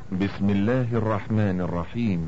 بسم الله الرحمن الرحيم.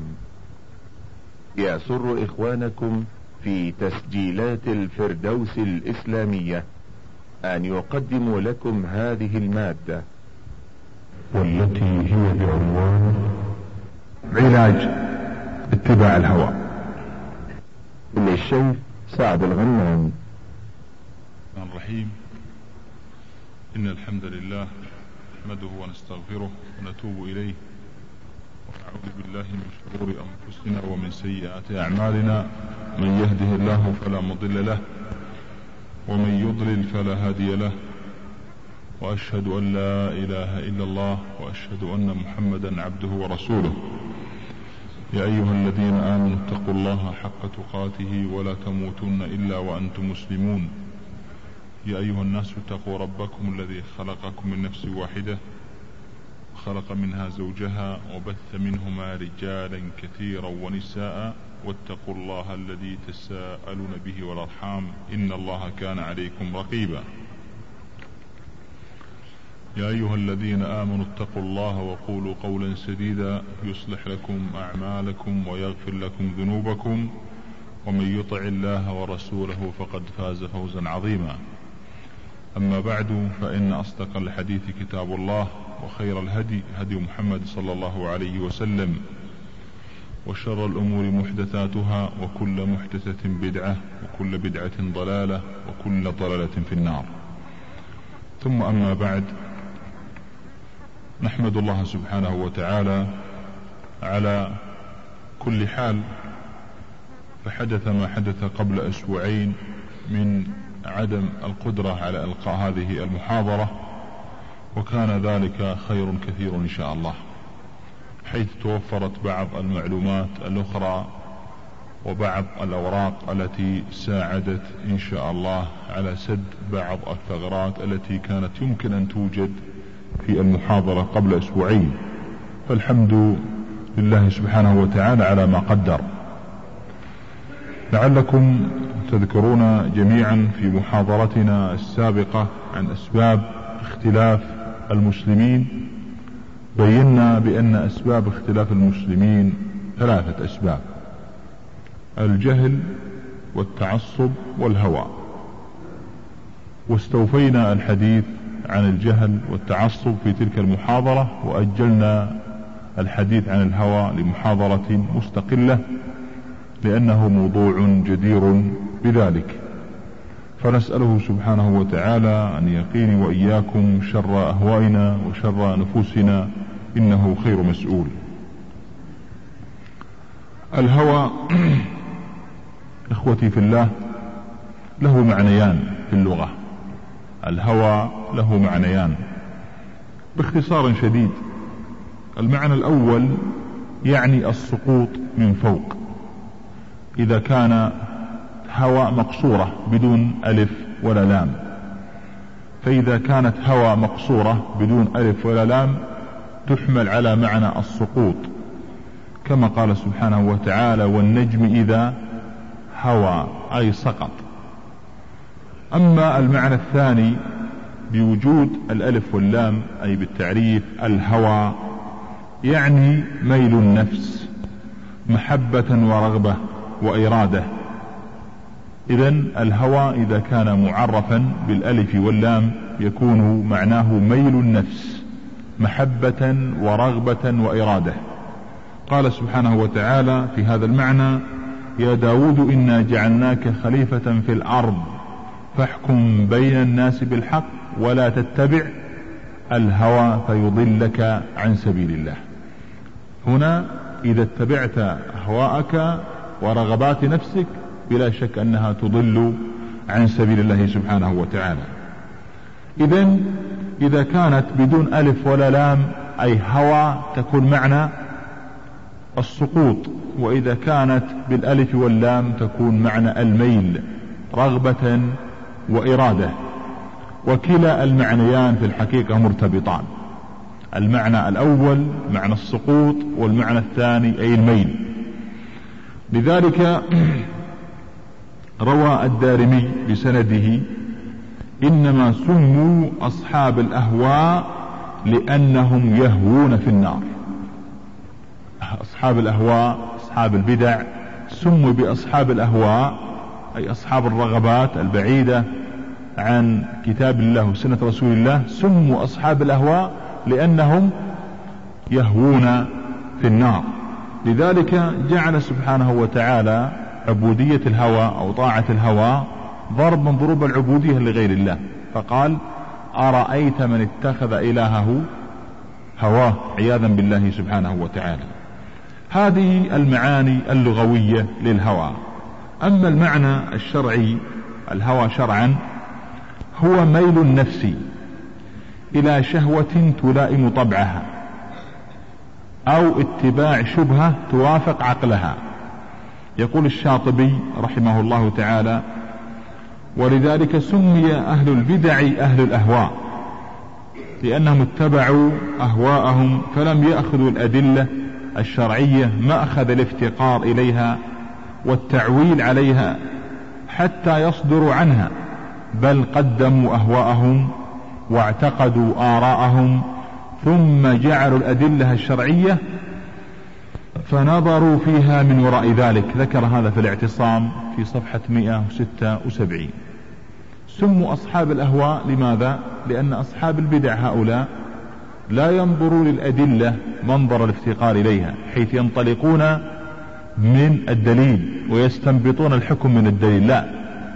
يسر إخوانكم في تسجيلات الفردوس الإسلامية أن يقدموا لكم هذه المادة، والتي هي بعنوان علاج اتباع الهوى، للشيخ سعد الغنام. الرحيم. إن الحمد لله نحمده ونستغفره ونتوب إليه ونعوذ بالله من شرور أنفسنا ومن سيئات أعمالنا، من يهده الله فلا مضل له ومن يضلل فلا هادي له، وأشهد أن لا إله إلا الله وأشهد أن محمدا عبده ورسوله. يا أيها الذين آمنوا اتقوا الله حق تقاته ولا تموتن إلا وأنتم مسلمون. يا أيها الناس اتقوا ربكم الذي خلقكم من نفس واحدة وخلق منها زوجها وبث منهما رجالا كثيرا ونساء، واتقوا الله الذي تساءلون به والأرحام إن الله كان عليكم رقيبا. يا أيها الذين آمنوا اتقوا الله وقولوا قولا سديدا يصلح لكم أعمالكم ويغفر لكم ذنوبكم، ومن يطع الله ورسوله فقد فاز فوزا عظيما. أما بعد، فإن أصدق الحديث كتاب الله، وخير الهدي هدي محمد صلى الله عليه وسلم، وشر الأمور محدثاتها، وكل محدثة بدعة، وكل بدعة ضلالة، وكل ضلالة في النار. ثم أما بعد، نحمد الله سبحانه وتعالى على كل حال. فحدث ما حدث قبل أسبوعين من عدم القدرة على إلقاء هذه المحاضرة، وكان ذلك خير كثير إن شاء الله، حيث توفرت بعض المعلومات الأخرى وبعض الأوراق التي ساعدت إن شاء الله على سد بعض الثغرات التي كانت يمكن أن توجد في المحاضرة قبل أسبوعين. فالحمد لله سبحانه وتعالى على ما قدر. لعلكم تذكرون جميعا في محاضرتنا السابقة عن أسباب اختلاف المسلمين، بينا بأن أسباب اختلاف المسلمين 3 أسباب: الجهل والتعصب والهوى. واستوفينا الحديث عن الجهل والتعصب في تلك المحاضرة، وأجلنا الحديث عن الهوى لمحاضرة مستقلة لأنه موضوع جدير بذلك. فنسأله سبحانه وتعالى أن يقيني وإياكم شر أهوائنا وشر نفوسنا، إنه خير مسؤول. الهوى إخوتي في الله له معنيان في اللغة. الهوى له معنيان باختصار شديد. المعنى الأول يعني السقوط من فوق، إذا كان هوى مقصورة بدون ألف ولا لام. فإذا كانت هوى مقصورة بدون ألف ولا لام تحمل على معنى السقوط، كما قال سبحانه وتعالى: والنجم إذا هوى، أي سقط. أما المعنى الثاني بوجود الألف واللام، أي بالتعريف الهوى، يعني ميل النفس، محبة ورغبة وإرادة. إذن الهوى إذا كان معرفا بالألف واللام يكون معناه ميل النفس، محبة ورغبة وإرادة. قال سبحانه وتعالى في هذا المعنى: يا داود إنا جعلناك خليفة في الأرض فاحكم بين الناس بالحق ولا تتبع الهوى فيضلك عن سبيل الله. هنا إذا اتبعت أهواءك ورغبات نفسك بلا شك أنها تضل عن سبيل الله سبحانه وتعالى. إذن إذا كانت بدون ألف ولا لام أي هوى تكون معنى السقوط، وإذا كانت بالألف واللام تكون معنى الميل، رغبة وإرادة. وكلا المعنيان في الحقيقة مرتبطان. المعنى الأول معنى السقوط، والمعنى الثاني أي الميل. لذلك روى الدارمي بسنده: إنما سموا أصحاب الأهواء لأنهم يهوون في النار. أصحاب الأهواء أصحاب البدع سموا بأصحاب الأهواء أي أصحاب الرغبات البعيدة عن كتاب الله وسنة رسول الله. سموا أصحاب الأهواء لأنهم يهوون في النار. لذلك جعل سبحانه وتعالى عبودية الهوى أو طاعة الهوى ضرب من ضروب العبودية لغير الله، فقال أرأيت من اتخذ إلهه هواه عياذا بالله سبحانه وتعالى. هذه المعاني اللغوية للهوى. أما المعنى الشرعي، الهوى شرعا هو ميل النفس إلى شهوة تلائم طبعها أو اتباع شبهة توافق عقلها. يقول الشاطبي رحمه الله تعالى: ولذلك سمي أهل البدع أهل الأهواء، لأنهم اتبعوا أهواءهم فلم يأخذوا الأدلة الشرعية مأخذ الافتقار إليها والتعويل عليها حتى يصدروا عنها، بل قدموا أهواءهم واعتقدوا آراءهم ثم جعلوا الأدلة الشرعية فنظروا فيها من وراء ذلك. ذكر هذا في الاعتصام في صفحة 176. سموا أصحاب الأهواء لماذا؟ لأن أصحاب البدع هؤلاء لا ينظروا للأدلة منظر الافتقار إليها، حيث ينطلقون من الدليل ويستنبطون الحكم من الدليل، لا،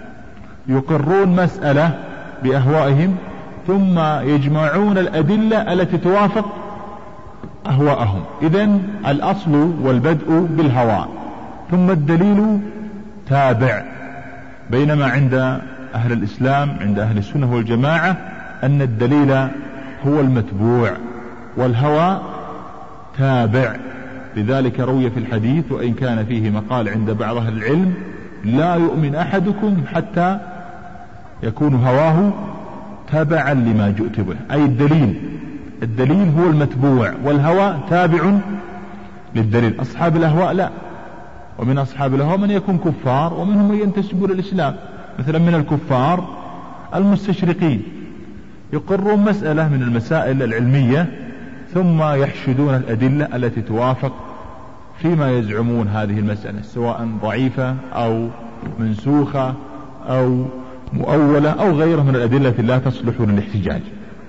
يقرون مسألة بأهوائهم ثم يجمعون الأدلة التي توافق أهواءهم. إذن الأصل والبدء بالهوى ثم الدليل تابع. بينما عند أهل الإسلام عند أهل السنة والجماعة أن الدليل هو المتبوع والهوى تابع. لذلك روي في الحديث وإن كان فيه مقال عند بعض أهل العلم: لا يؤمن أحدكم حتى يكون هواه تبعا لما جئت به. أي الدليل هو المتبوع والهوى تابع للدليل. أصحاب الأهواء لا، ومن أصحاب الأهواء من يكون كفار ومنهم من ينتسبون للإسلام. مثلا من الكفار المستشرقين يقرون مسألة من المسائل العلمية ثم يحشدون الأدلة التي توافق فيما يزعمون هذه المسألة، سواء ضعيفة أو منسوخة أو مؤولة أو غيره من الأدلة التي لا تصلح للاحتجاج.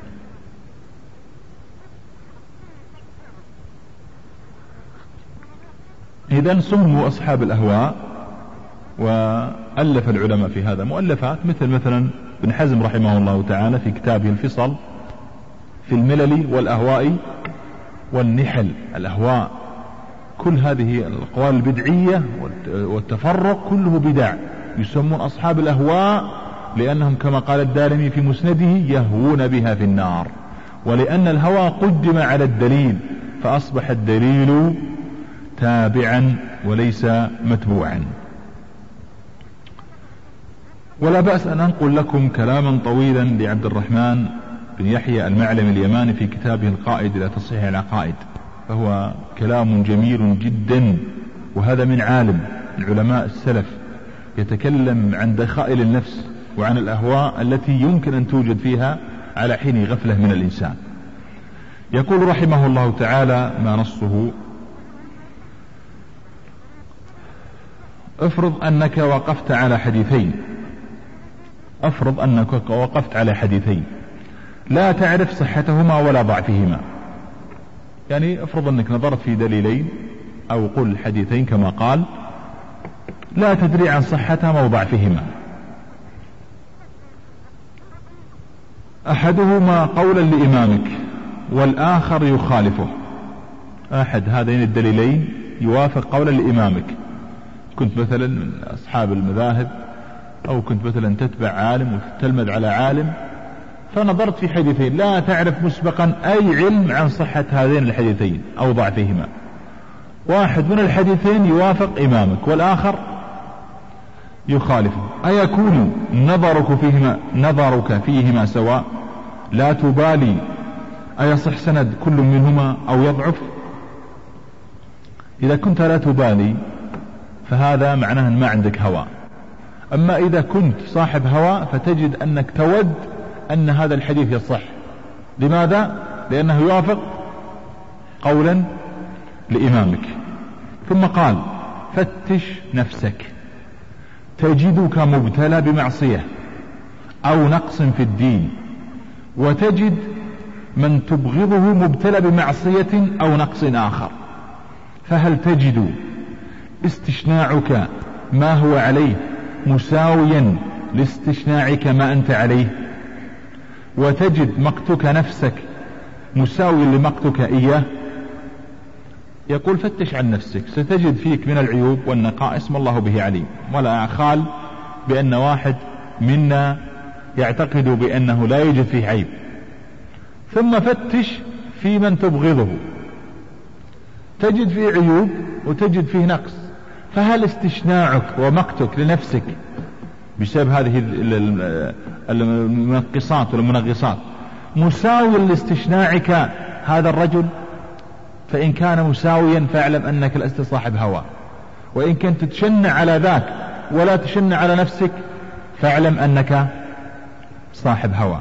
إذن سموا أصحاب الأهواء. وألف العلماء في هذا مؤلفات، مثلا ابن حزم رحمه الله تعالى في كتابه الفصل في الملل والأهواء والنحل. الأهواء كل هذه الأقوال البدعية والتفرق كله بدع. يسمون أصحاب الأهواء لأنهم كما قال الدارمي في مسنده يهوون بها في النار، ولأن الهوى قدم على الدليل فأصبح الدليل تابعا وليس متبوعا. ولا بأس أن أنقل لكم كلاما طويلا لعبد الرحمن بن يحيى المعلم اليماني في كتابه القائد إلى تصحيح العقائد، فهو كلام جميل جدا. وهذا من عالم العلماء السلف يتكلم عن دخائل النفس وعن الأهواء التي يمكن أن توجد فيها على حين غفلة من الإنسان. يقول رحمه الله تعالى ما نصه: افرض أنك وقفت على حديثين لا تعرف صحتهما ولا ضعفهما. يعني افرض أنك نظرت في دليلين أو قل حديثين كما قال لا تدري عن صحتهما وضعفهما، أحدهما قولا لإمامك والآخر يخالفه. أحد هذين الدليلين يوافق قولا لإمامك، كنت مثلا من أصحاب المذاهب أو كنت مثلا تتبع عالم وتتلمذ على عالم، فنظرت في حديثين لا تعرف مسبقا أي علم عن صحة هذين الحديثين أو ضعفهما. واحد من الحديثين يوافق إمامك والآخر يخالفه، أيكون نظرك فيهما سواء؟ لا تبالي أيصح سند كل منهما أو يضعف؟ إذا كنت لا تبالي فهذا معناه أن ما عندك هوى. أما إذا كنت صاحب هوى فتجد أنك تود أن هذا الحديث يصح. لماذا؟ لأنه يوافق قولا لإمامك. ثم قال فتش نفسك تجدك مبتلى بمعصية أو نقص في الدين، وتجد من تبغضه مبتلى بمعصية أو نقص آخر، فهل تجد استشناعك ما هو عليه مساويا لاستشناعك ما أنت عليه، وتجد مقتك نفسك مساوي لمقتك إياه؟ يقول فتش عن نفسك، ستجد فيك من العيوب والنقائص ما الله به عليم، ولا أخال بأن واحد منا يعتقد بأنه لا يوجد فيه عيب. ثم فتش في من تبغضه، تجد فيه عيوب وتجد فيه نقص، فهل استشناعك ومقتك لنفسك بسبب هذه المنقصات والمنغصات مساوي لاستشناعك هذا الرجل؟ فإن كان مساويا فاعلم أنك لست صاحب هوى، وإن كنت تشنع على ذاك ولا تشنع على نفسك فاعلم أنك صاحب هوى.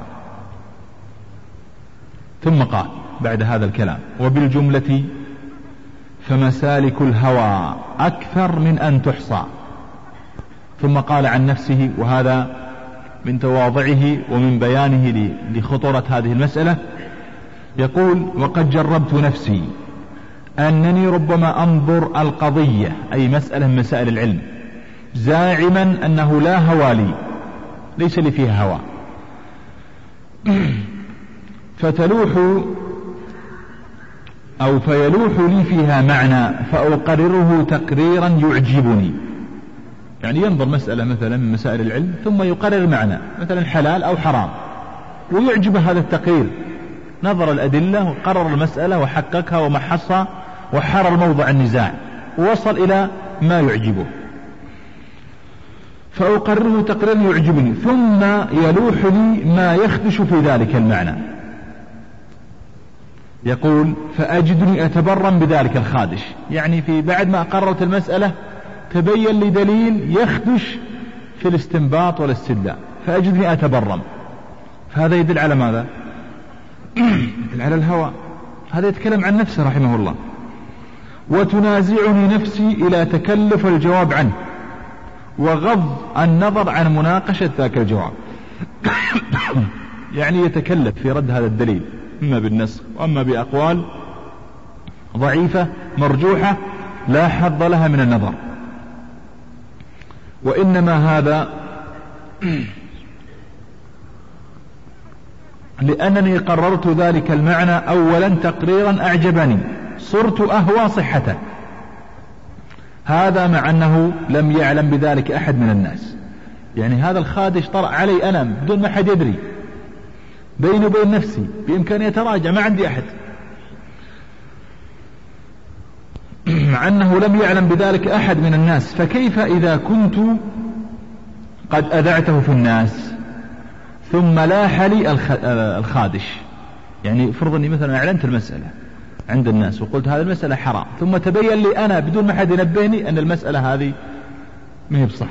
ثم قال بعد هذا الكلام وبالجملة فمسالك الهوى أكثر من أن تحصى. ثم قال عن نفسه، وهذا من تواضعه ومن بيانه لخطورة هذه المسألة، يقول وقد جربت نفسي أنني ربما أنظر القضية أي مسألة من مسائل العلم زاعما أنه لا هوى لي، ليس لي فيها هوى، فيلوح لي فيها معنى فأقرره تقريرا يعجبني. يعني ينظر مسألة مثلا من مسائل العلم ثم يقرر معنى مثلا حلال أو حرام ويعجب هذا التقرير، نظر الأدلة وقرر المسألة وحققها ومحصها وحرر موضع النزاع ووصل إلى ما يعجبه، فأقرره تقريرا يعجبني ثم يلوح لي ما يخدش في ذلك المعنى. يقول فأجدني أتبرم بذلك الخادش، يعني في بعد ما قررت المسألة تبين لي دليل يخدش في الاستنباط والاستدلال فأجدني أتبرم. فهذا يدل على ماذا؟ يدل على الهوى. هذا يتكلم عن نفسه رحمه الله. وتنازعني نفسي إلى تكلف الجواب عنه وغض النظر عن مناقشة ذاك الجواب. يعني يتكلف في رد هذا الدليل إما بالنسخ وأما بأقوال ضعيفة مرجوحة لا حظ لها من النظر. وإنما هذا لأنني قررت ذلك المعنى أولا تقريرا أعجبني صرت أهوى صحته. هذا مع أنه لم يعلم بذلك أحد من الناس، يعني هذا الخادش طرأ علي أنا بدون ما أحد يدري، بيني وبين نفسي بإمكاني يتراجع ما عندي أحد، مع أنه لم يعلم بذلك أحد من الناس. فكيف إذا كنت قد أذعته في الناس ثم لاح لي الخادش؟ يعني فرض أني مثلا أعلنت المسألة عند الناس وقلت هذه المسألة حرام، ثم تبين لي أنا بدون ما حد ينبهني أن المسألة هذه ما هي بصح.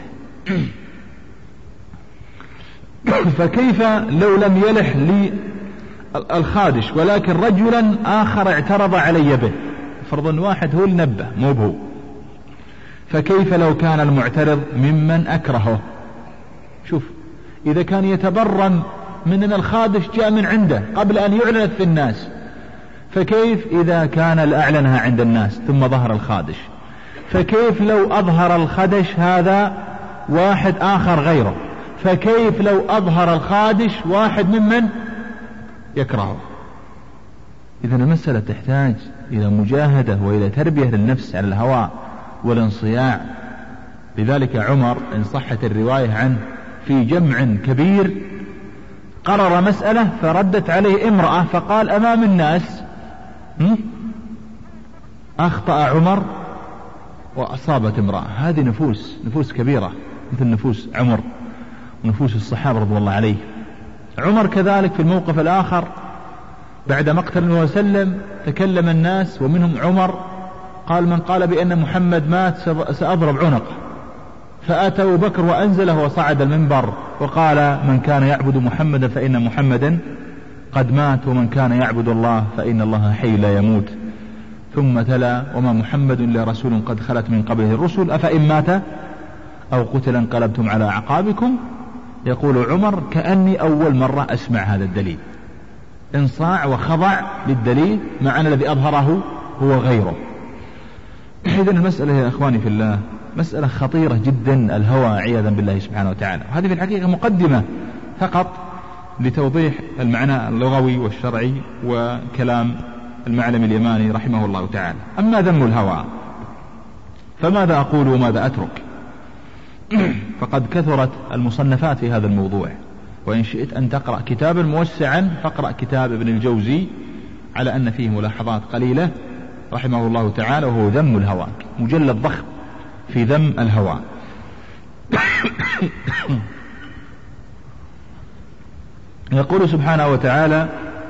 فكيف لو لم يلح لي الخادش ولكن رجلا آخر اعترض علي به؟ فرض أن واحد هو اللي نبه مو بهو. فكيف لو كان المعترض ممن أكرهه؟ شوف، إذا كان يتبرم من أن الخادش جاء من عنده قبل أن يعلن في الناس، فكيف إذا كان لأعلنها عند الناس ثم ظهر الخادش؟ فكيف لو أظهر الخدش هذا واحد آخر غيره؟ فكيف لو أظهر الخادش واحد ممن يكرهه؟ إذن المسألة تحتاج إلى مجاهدة وإلى تربية للنفس على الهوى والانصياع. لذلك عمر إن صحت الرواية عنه في جمع كبير قرر مسألة فردت عليه امرأة فقال أمام الناس أخطأ عمر وأصابت امرأة. هذه نفوس كبيرة مثل نفوس عمر ونفوس الصحابة رضي الله عليه. عمر كذلك في الموقف الآخر بعد مقتل النبي صلى الله عليه وسلم تكلم الناس ومنهم عمر قال من قال بأن محمد مات سأضرب عنقه، فأتى أبو بكر وأنزله وصعد المنبر وقال من كان يعبد محمدا فإن محمدا قد مات ومن كان يعبد الله فإن الله حي لا يموت. ثم تلا وما محمد إلا رسول قد خلت من قبله الرسل أفإن مات أو قتل انقلبتم على أعقابكم. يقول عمر كأني أول مرة أسمع هذا الدليل، انصاع وخضع للدليل مع أن الذي أظهره هو غيره. إذن المسألة يا إخواني في الله مسألة خطيرة جدا، الهوى عياذا بالله سبحانه وتعالى. وهذه في الحقيقة مقدمة فقط لتوضيح المعنى اللغوي والشرعي وكلام المعلم اليماني رحمه الله تعالى. أما ذم الهوى فماذا أقول وماذا أترك؟ فقد كثرت المصنفات في هذا الموضوع، وإن شئت أن تقرأ كتابا موسعا فاقرأ كتاب ابن الجوزي على أن فيه ملاحظات قليلة رحمه الله تعالى، وهو ذم الهوى، مجلد ضخم في ذم الهوى. يقول سبحانه وتعالى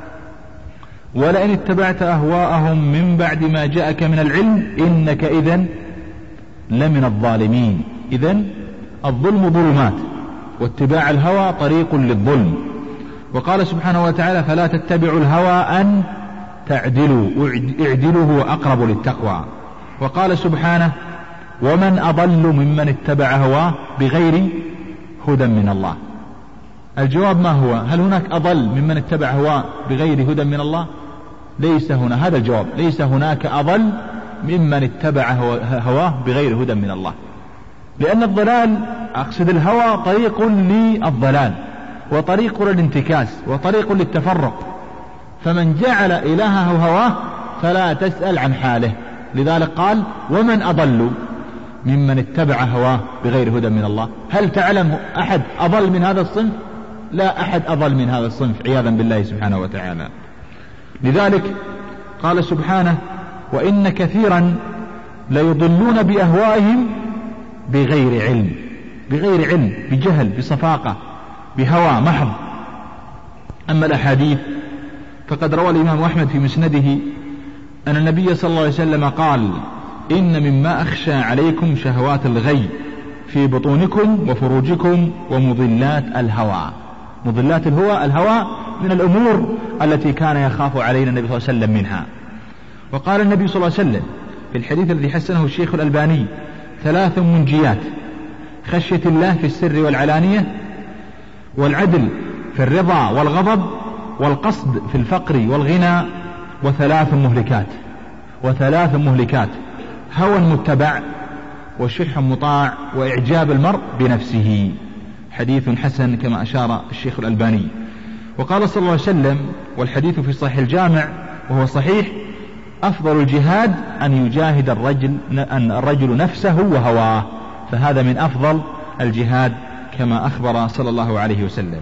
ولئن اتبعت أهواءهم من بعد ما جاءك من العلم إنك إذن لمن الظالمين. إذن الظلم ظلمات، واتباع الهوى طريق للظلم. وقال سبحانه وتعالى فلا تتبعوا الهوى أن تعدلوا، اعدلوا هو أقرب للتقوى. وقال سبحانه ومن أضل ممن اتبع هواه بغير هدى من الله. الجواب ما هو؟ هل هناك أضل ممن اتبع هواه بغير هدى من الله؟ ليس هنا، هذا الجواب، ليس هناك أضل ممن اتبع هواه بغير هدى من الله. لأن الضلال، أقصد الهوى، طريق للضلال وطريق للانتكاس وطريق للتفرق، فمن جعل إلهه هواه فلا تسأل عن حاله. لذلك قال ومن أضل ممن اتبع هواه بغير هدى من الله. هل تعلم أحد أضل من هذا الصنف؟ لا أحد أضل من هذا الصنف عياذا بالله سبحانه وتعالى. لذلك قال سبحانه وإن كثيرا ليضلون بأهوائهم بغير علم، بغير علم، بجهل، بصفاقة، بهوى محض. أما الأحاديث فقد روى الإمام أحمد في مسنده أن النبي صلى الله عليه وسلم قال إن مما أخشى عليكم شهوات الغي في بطونكم وفروجكم ومضلات الهوى. مضلات الهوى من الأمور التي كان يخاف علينا النبي صلى الله عليه وسلم منها. وقال النبي صلى الله عليه وسلم في الحديث الذي حسنه الشيخ الألباني 3 منجيات: خشية الله في السر والعلانية، والعدل في الرضا والغضب، والقصد في الفقر والغنى، و3 مهلكات. و3 مهلكات: هوى متبع، وشح مطاع، وإعجاب المرء بنفسه. حديث حسن كما أشار الشيخ الألباني. وقال صلى الله عليه وسلم والحديث في صحيح الجامع وهو صحيح: أفضل الجهاد أن يجاهد الرجل نفسه وهواه، فهذا من أفضل الجهاد كما أخبر صلى الله عليه وسلم.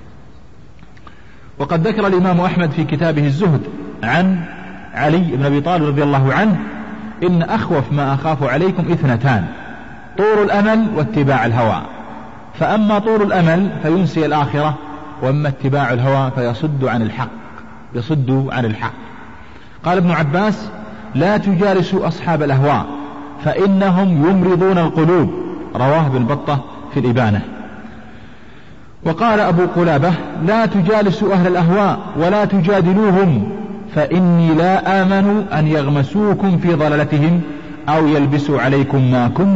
وقد ذكر الإمام أحمد في كتابه الزهد عن علي بن أبي طالب رضي الله عنه إن أخوف ما أخاف عليكم 2: طول الأمل واتباع الهوى. فأما طول الأمل فينسي الآخرة، وأما اتباع الهوى فيصد عن الحق، يصد عن الحق. قال ابن عباس: لا تجالسوا أصحاب الأهواء فإنهم يمرضون القلوب، رواه ابن بطة في الإبانة. وقال أبو قلابة: لا تجالسوا أهل الأهواء ولا تجادلوهم فإني لا آمن أن يغمسوكم في ضلالتهم أو يلبسوا عليكم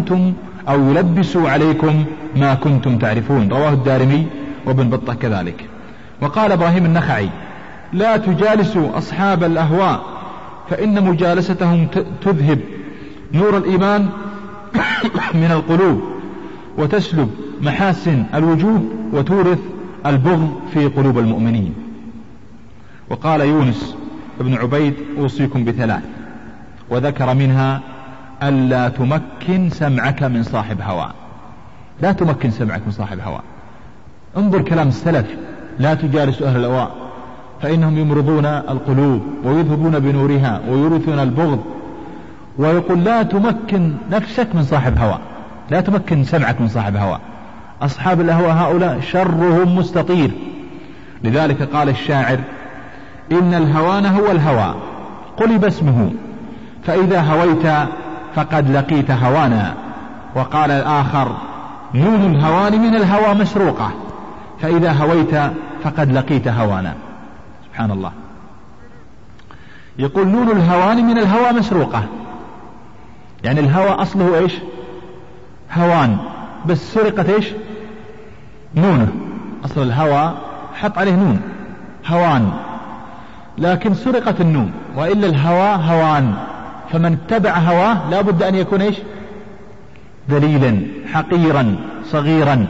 ما كنتم تعرفون، رواه الدارمي وابن بطة كذلك. وقال إبراهيم النخعي: لا تجالسوا أصحاب الأهواء فإن مجالستهم تذهب نور الإيمان من القلوب وتسلب محاسن الوجوه وتورث البغض في قلوب المؤمنين. وقال يونس ابن عبيد: أوصيكم ب3، وذكر منها: ألا تمكن سمعك من صاحب هوى. لا تمكن سمعك من صاحب هوى. انظر كلام السلف: لا تجالس أهل الأهواء فإنهم يمرضون القلوب ويذهبون بنورها ويورثون البغض. ويقول: لا تمكن نفسك من صاحب هوى، لا تمكن سمعك من صاحب هوى. أصحاب الأهواء هؤلاء شرهم مستطير. لذلك قال الشاعر: إن الهوان هو الهوى قلب اسمه، فإذا هويت فقد لقيت هوانا. وقال الآخر: نون الهوان من الهوى مسروقة، فإذا هويت فقد لقيت هوانا. سبحان الله. يقول نون الهوان من الهوى مسروقة، يعني الهوى أصله إيش؟ هوان، بس سرقت إيش؟ نونه. أصل الهوى حط عليه نون هوان، لكن سرقت النون، وإلا الهوى هوان، فمن اتبع هواه لا بد أن يكون إيش؟ ذليلا حقيرا صغيرا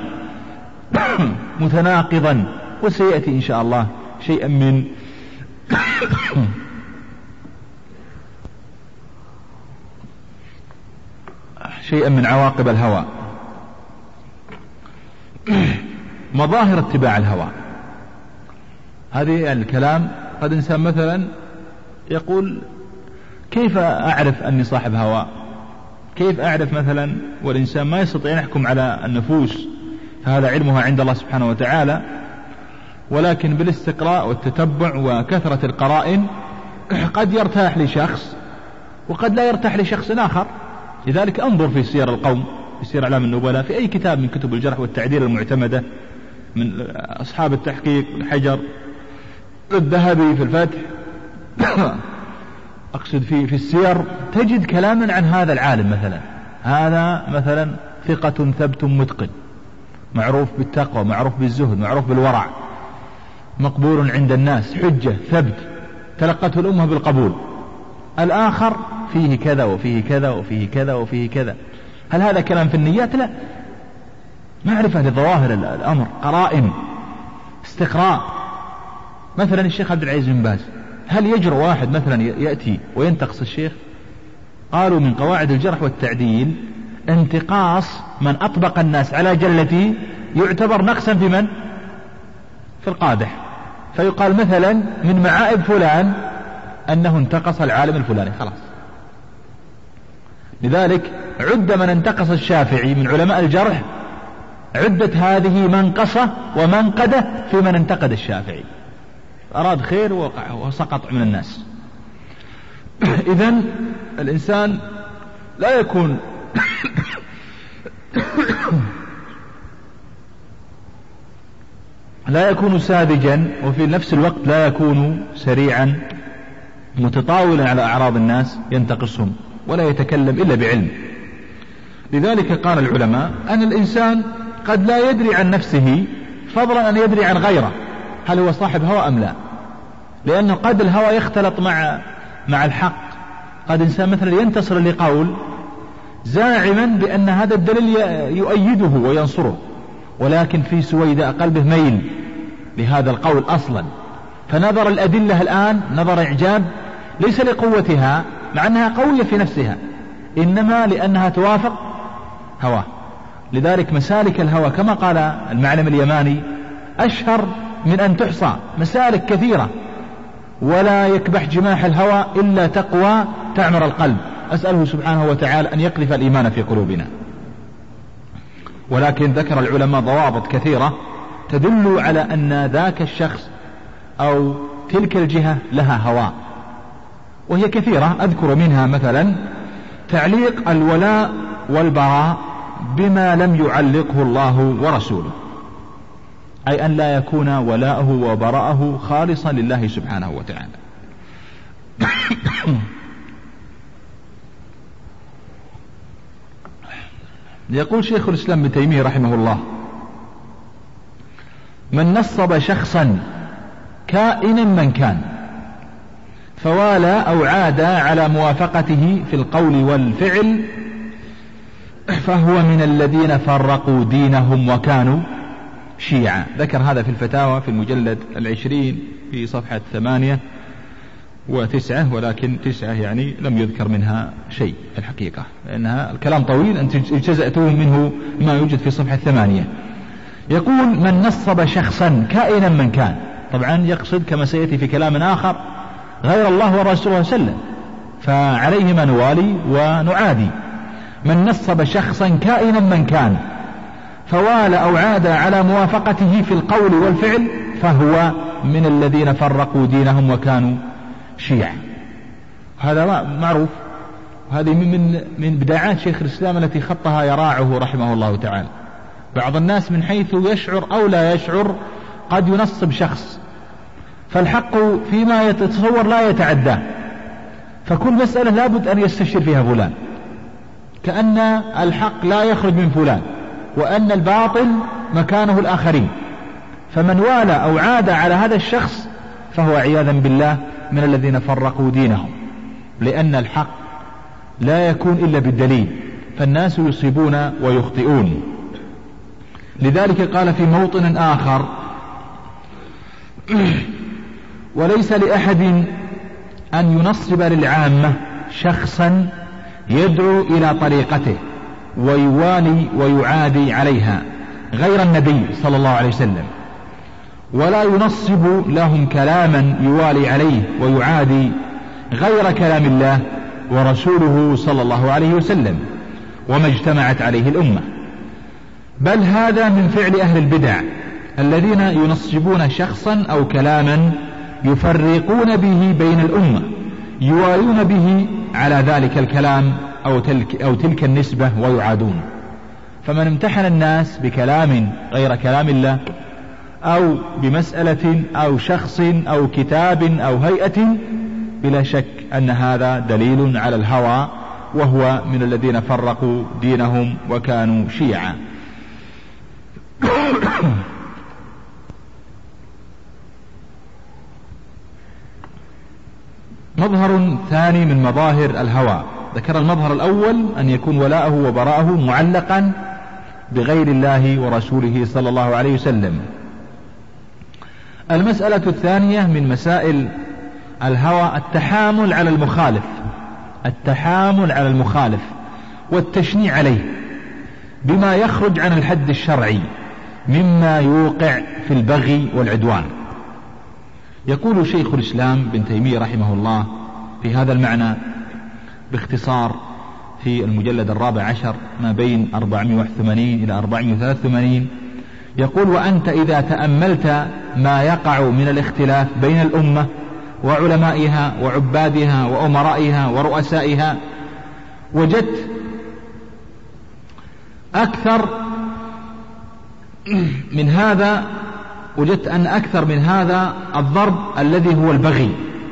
متناقضا. وسيأتي إن شاء الله شيئا من عواقب الهوى. مظاهر اتباع الهوى، هذه الكلام. قد إنسان مثلا يقول كيف أعرف أني صاحب هوى؟ كيف أعرف مثلا؟ والإنسان ما يستطيع أن يحكم على النفوس، فهذا علمها عند الله سبحانه وتعالى، ولكن بالاستقراء والتتبع وكثرة القرائن قد يرتاح لشخص وقد لا يرتاح لشخص آخر. لذلك انظر في سير القوم، في سير أعلام النبلاء، في أي كتاب من كتب الجرح والتعديل المعتمدة من أصحاب التحقيق، الحجر، الذهبي في الفتح أقصد في السير، تجد كلاما عن هذا العالم. مثلا هذا مثلا ثقة ثبت متقن، معروف بالتقوى، معروف بالزهد، معروف بالورع، مقبول عند الناس، حجة ثبت، تلقته الأمة بالقبول. الآخر فيه كذا وفيه كذا وفيه كذا وفيه كذا. هل هذا كلام في النيات؟ لا، معرفة لظواهر الأمر، قرائن، استقراء. مثلا الشيخ عبد العزيز بن باز، هل يجرؤ واحد مثلا يأتي وينتقص الشيخ؟ قالوا من قواعد الجرح والتعديل انتقاص من أطبق الناس على جلته يعتبر نقصا في من؟ في القادح. فيقال مثلا من معائب فلان أنه انتقص العالم الفلاني، خلاص. لذلك عد من انتقص الشافعي من علماء الجرح، عدت هذه منقصة ومنقدة في من انتقد الشافعي، أراد خير وسقط من الناس. إذن الإنسان لا يكون ساذجا، وفي نفس الوقت لا يكون سريعا متطاولا على أعراض الناس ينتقصهم، ولا يتكلم إلا بعلم. لذلك قال العلماء أن الإنسان قد لا يدري عن نفسه فضلا أن يدري عن غيره هل هو صاحب هوى أم لا، لأنه قد الهوى يختلط مع الحق. قد إنسان مثلا ينتصر لقول زاعما بأن هذا الدليل يؤيده وينصره، ولكن في سويداء قلبه ميل لهذا القول أصلا، فنظر الأدلة الآن نظر إعجاب ليس لقوتها مع أنها قوية في نفسها، إنما لأنها توافق هواه. لذلك مسالك الهوى كما قال المعلم اليماني أشهر من أن تحصى، مسالك كثيرة، ولا يكبح جماح الهوى إلا تقوى تعمر القلب. أسأله سبحانه وتعالى أن يقذف الإيمان في قلوبنا. ولكن ذكر العلماء ضوابط كثيرة تدل على أن ذاك الشخص أو تلك الجهة لها هوى، وهي كثيرة. أذكر منها مثلا تعليق الولاء والبراء بما لم يعلقه الله ورسوله، أي أن لا يكون ولاءه وبراءه خالصا لله سبحانه وتعالى. يقول شيخ الإسلام ابن تيمية رحمه الله: من نصب شخصا كائنا من كان فوالى أو عاد على موافقته في القول والفعل فهو من الذين فرقوا دينهم وكانوا شيعا. ذكر هذا في الفتاوى في المجلد 20 في صفحة 8 و9، ولكن 9 يعني لم يذكر منها شيء الحقيقة، لأنها الكلام طويل، أنت اجتزأتوه منه ما يوجد في صفحة 8. يقول: من نصب شخصا كائنا من كان، طبعا يقصد كما سيأتي في كلام آخر غير الله ورسوله وسلم، فعليه ما نوالي ونعادي. من نصب شخصا كائنا من كان فوالى أو عاد على موافقته في القول والفعل فهو من الذين فرقوا دينهم وكانوا شيعا. هذا معروف، وهذه من بداعات شيخ الإسلام التي خطها يراعه رحمه الله تعالى. بعض الناس من حيث يشعر أو لا يشعر قد ينصب شخص، فالحق فيما يتصور لا يتعداه، فكل مسألة لابد أن يستشير فيها فلان، كأن الحق لا يخرج من فلان وأن الباطل مكانه الآخرين، فمن والى أو عاد على هذا الشخص فهو عياذا بالله من الذين فرقوا دينهم، لأن الحق لا يكون إلا بالدليل، فالناس يصيبون ويخطئون. لذلك قال في موطن آخر: وليس لأحد أن ينصب للعامة شخصا يدعو إلى طريقته ويوالي ويعادي عليها غير النبي صلى الله عليه وسلم، ولا ينصب لهم كلاما يوالي عليه ويعادي غير كلام الله ورسوله صلى الله عليه وسلم وما اجتمعت عليه الأمة، بل هذا من فعل أهل البدع الذين ينصبون شخصا أو كلاما يفرقون به بين الأمة، يوالون به على ذلك الكلام أو تلك النسبة ويعادون. فمن امتحن الناس بكلام غير كلام الله أو بمسألة أو شخص أو كتاب أو هيئة، بلا شك أن هذا دليل على الهوى، وهو من الذين فرقوا دينهم وكانوا شيعا. مظهر ثاني من مظاهر الهوى، ذكر المظهر الأول أن يكون ولاءه وبراءه معلقا بغير الله ورسوله صلى الله عليه وسلم. المسألة الثانية من مسائل الهوى التحامل على المخالف والتشنيع عليه بما يخرج عن الحد الشرعي مما يوقع في البغي والعدوان. يقول شيخ الإسلام بن تيمية رحمه الله في هذا المعنى باختصار في المجلد 14 ما بين 481 إلى 483، يقول: وأنت إذا تأملت ما يقع من الاختلاف بين الأمة وعلمائها وعبادها وأمرائها ورؤسائها، وجدت أن أكثر من هذا الضرب الذي هو البغي،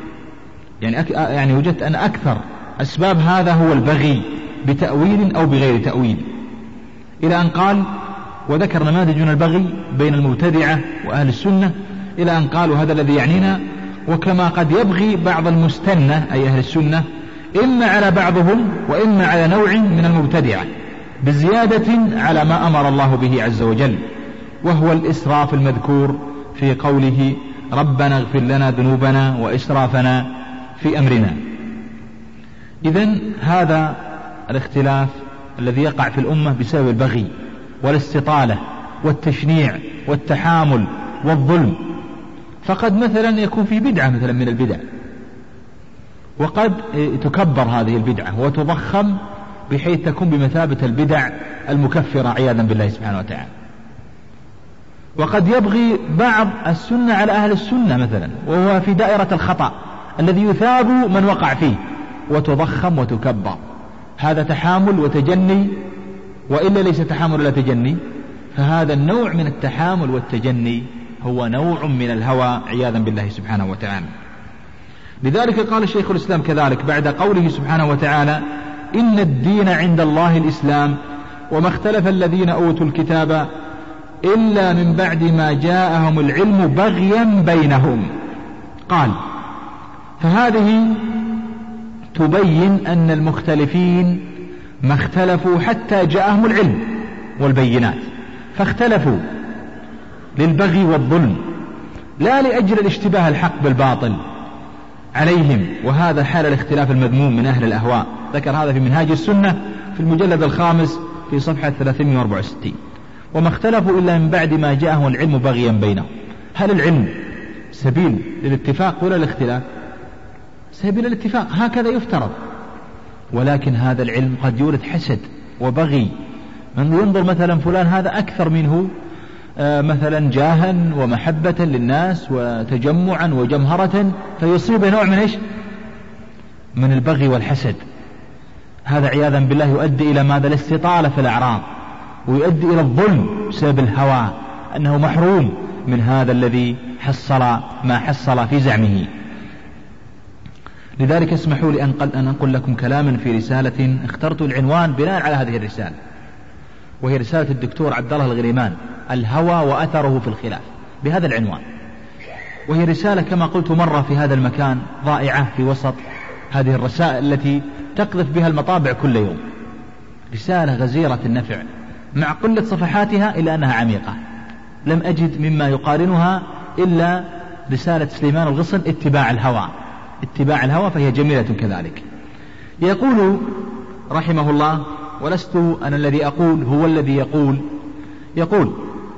يعني وجدت أن أكثر أسباب هذا هو البغي بتأويل أو بغير تأويل، إلى أن قال وذكر نماذج من البغي بين المبتدعة وأهل السنة، إلى أن قالوا هذا الذي يعنينا: وكما قد يبغي بعض المستنة أي أهل السنة إما على بعضهم وإما على نوع من المبتدعة بزيادة على ما أمر الله به عز وجل، وهو الإسراف المذكور في قوله: ربنا اغفر لنا ذنوبنا وإسرافنا في أمرنا. إذن هذا الاختلاف الذي يقع في الأمة بسبب البغي والاستطالة والتشنيع والتحامل والظلم، فقد مثلا يكون في بدعة مثلا من البدع، وقد تكبر هذه البدعة وتضخم بحيث تكون بمثابة البدع المكفرة عياذا بالله سبحانه وتعالى. وقد يبغي بعض السنة على أهل السنة مثلا، وهو في دائرة الخطأ الذي يثاب من وقع فيه، وتضخم وتكبر. هذا تحامل وتجني، وإلا ليس تحامل ولا تجني، فهذا النوع من التحامل والتجني هو نوع من الهوى عياذا بالله سبحانه وتعالى. لذلك قال الشيخ الإسلام كذلك بعد قوله سبحانه وتعالى: إن الدين عند الله الإسلام وما اختلف الذين أوتوا الكتاب إلا من بعد ما جاءهم العلم بغيا بينهم. قال: فهذه تبين أن المختلفين ما اختلفوا حتى جاءهم العلم والبينات، فاختلفوا للبغي والظلم لا لأجل الاشتباه الحق بالباطل عليهم، وهذا حال الاختلاف المذموم من أهل الأهواء. ذكر هذا في منهاج السنة في المجلد 5 في صفحة 364. وما اختلفوا إلا من بعد ما جاءهم العلم بغيا بينهم. هل العلم سبيل للاتفاق ولا الاختلاف؟ سبيل الاتفاق، هكذا يفترض، ولكن هذا العلم قد يورث حسد وبغي. من ينظر مثلا فلان هذا أكثر منه مثلا جاها ومحبة للناس وتجمعا وجمهرة، فيصيب نوع من إيش؟ من البغي والحسد. هذا عياذا بالله يؤدي إلى ماذا؟ الاستطالة في الأعراض، ويؤدي إلى الظلم بسبب الهوى، أنه محروم من هذا الذي حصل ما حصل في زعمه. لذلك اسمحوا لي أن أنقل لكم كلاما في رسالة اخترت العنوان بناء على هذه الرسالة، وهي رسالة الدكتور عبد الله الغريمان، الهوى وأثره في الخلاف، بهذا العنوان. وهي رسالة كما قلت مرة في هذا المكان ضائعة في وسط هذه الرسائل التي تقذف بها المطابع كل يوم. رسالة غزيرة النفع مع قلة صفحاتها إلا أنها عميقة. لم أجد مما يقارنها إلا رسالة سليمان الغصن اتباع الهوى. اتباع الهوى فهي جميلة كذلك. يقول رحمه الله، ولست أنا الذي أقول، هو الذي يقول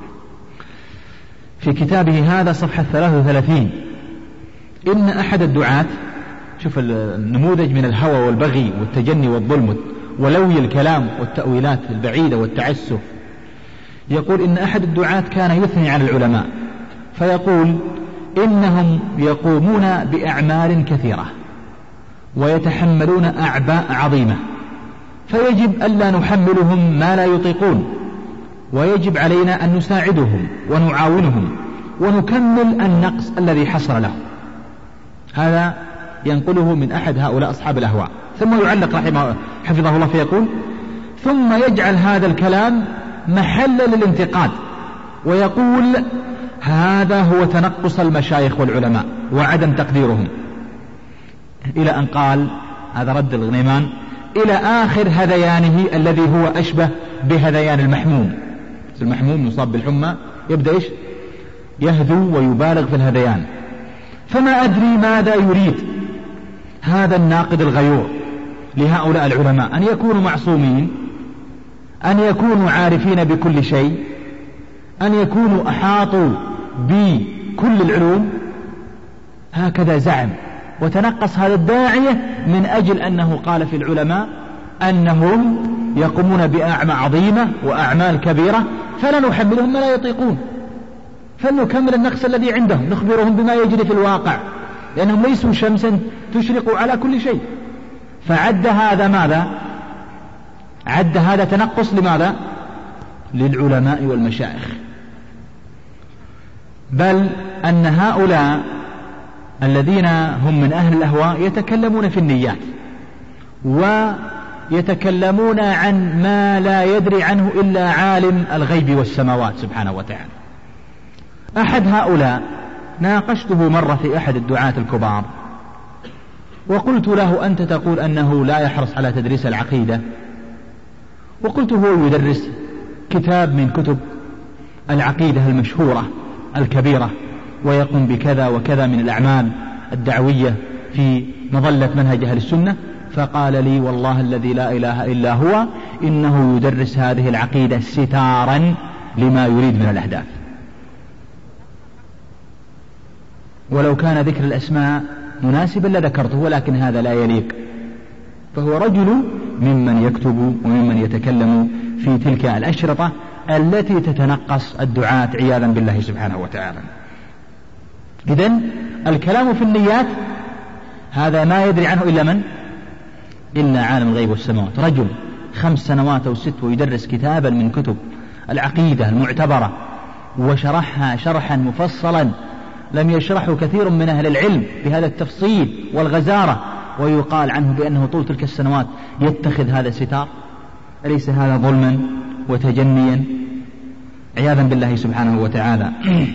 في كتابه هذا صفحة 33: إن أحد الدعاة، شوف النموذج من الهوى والبغي والتجني والظلم ولوي الكلام والتأويلات البعيدة والتعسف. يقول إن أحد الدعاة كان يثني على العلماء فيقول إنهم يقومون بأعمال كثيرة ويتحملون أعباء عظيمة، فيجب ألا نحملهم ما لا يطيقون، ويجب علينا أن نساعدهم ونعاونهم ونكمل النقص الذي حصل لهم. هذا ينقله من أحد هؤلاء أصحاب الأهواء. ثم يعلق رحمه حفظه الله فيقول: ثم يجعل هذا الكلام محلا للانتقاد ويقول هذا هو تنقص المشايخ والعلماء وعدم تقديرهم، إلى أن قال، هذا رد الغنيمان، إلى آخر هذيانه الذي هو أشبه بهذيان المحموم. المحموم يصاب بالحمى يبدأ إيش؟ يهذو ويبالغ في الهذيان. فما أدري ماذا يريد هذا الناقد الغيور لهؤلاء العلماء، أن يكونوا معصومين، أن يكونوا عارفين بكل شيء، أن يكونوا أحاطوا بكل العلوم. هكذا زعم وتنقص هذا الداعية من أجل أنه قال في العلماء أنهم يقومون بأعمال عظيمة وأعمال كبيرة فلا نحملهم ما لا يطيقون، فلنكمل النقص الذي عندهم، نخبرهم بما يجري في الواقع، لأنهم ليسوا شمسا تشرق على كل شيء. فعد هذا ماذا؟ عد هذا تنقص لماذا؟ للعلماء والمشايخ. بل أن هؤلاء الذين هم من أهل الأهواء يتكلمون في النيات ويتكلمون عن ما لا يدري عنه إلا عالم الغيب والسماوات سبحانه وتعالى. أحد هؤلاء ناقشته مرة في أحد الدعاة الكبار وقلت له: أنت تقول أنه لا يحرص على تدريس العقيدة، وقلت هو يدرس كتاب من كتب العقيدة المشهورة الكبيرة ويقوم بكذا وكذا من الأعمال الدعوية في مظلة منهج أهل السنة. فقال لي: والله الذي لا إله إلا هو إنه يدرس هذه العقيدة ستارا لما يريد من الأهداف. ولو كان ذكر الأسماء مناسبا لذكرته، ولكن هذا لا يليق. فهو رجل ممن يكتب وممن يتكلم في تلك الأشرطة التي تتنقص الدعاة عياذا بالله سبحانه وتعالى. إذن الكلام في النيات هذا ما يدري عنه إلا من؟ إلا عالم الغيب والسماوات. رجل 5 سنوات أو 6 ويدرس كتابا من كتب العقيدة المعتبرة وشرحها شرحا مفصلا لم يشرحه كثير من أهل العلم بهذا التفصيل والغزارة، ويقال عنه بأنه طول تلك السنوات يتخذ هذا ستار. أليس هذا ظلما وتجنيا عياذا بالله سبحانه وتعالى؟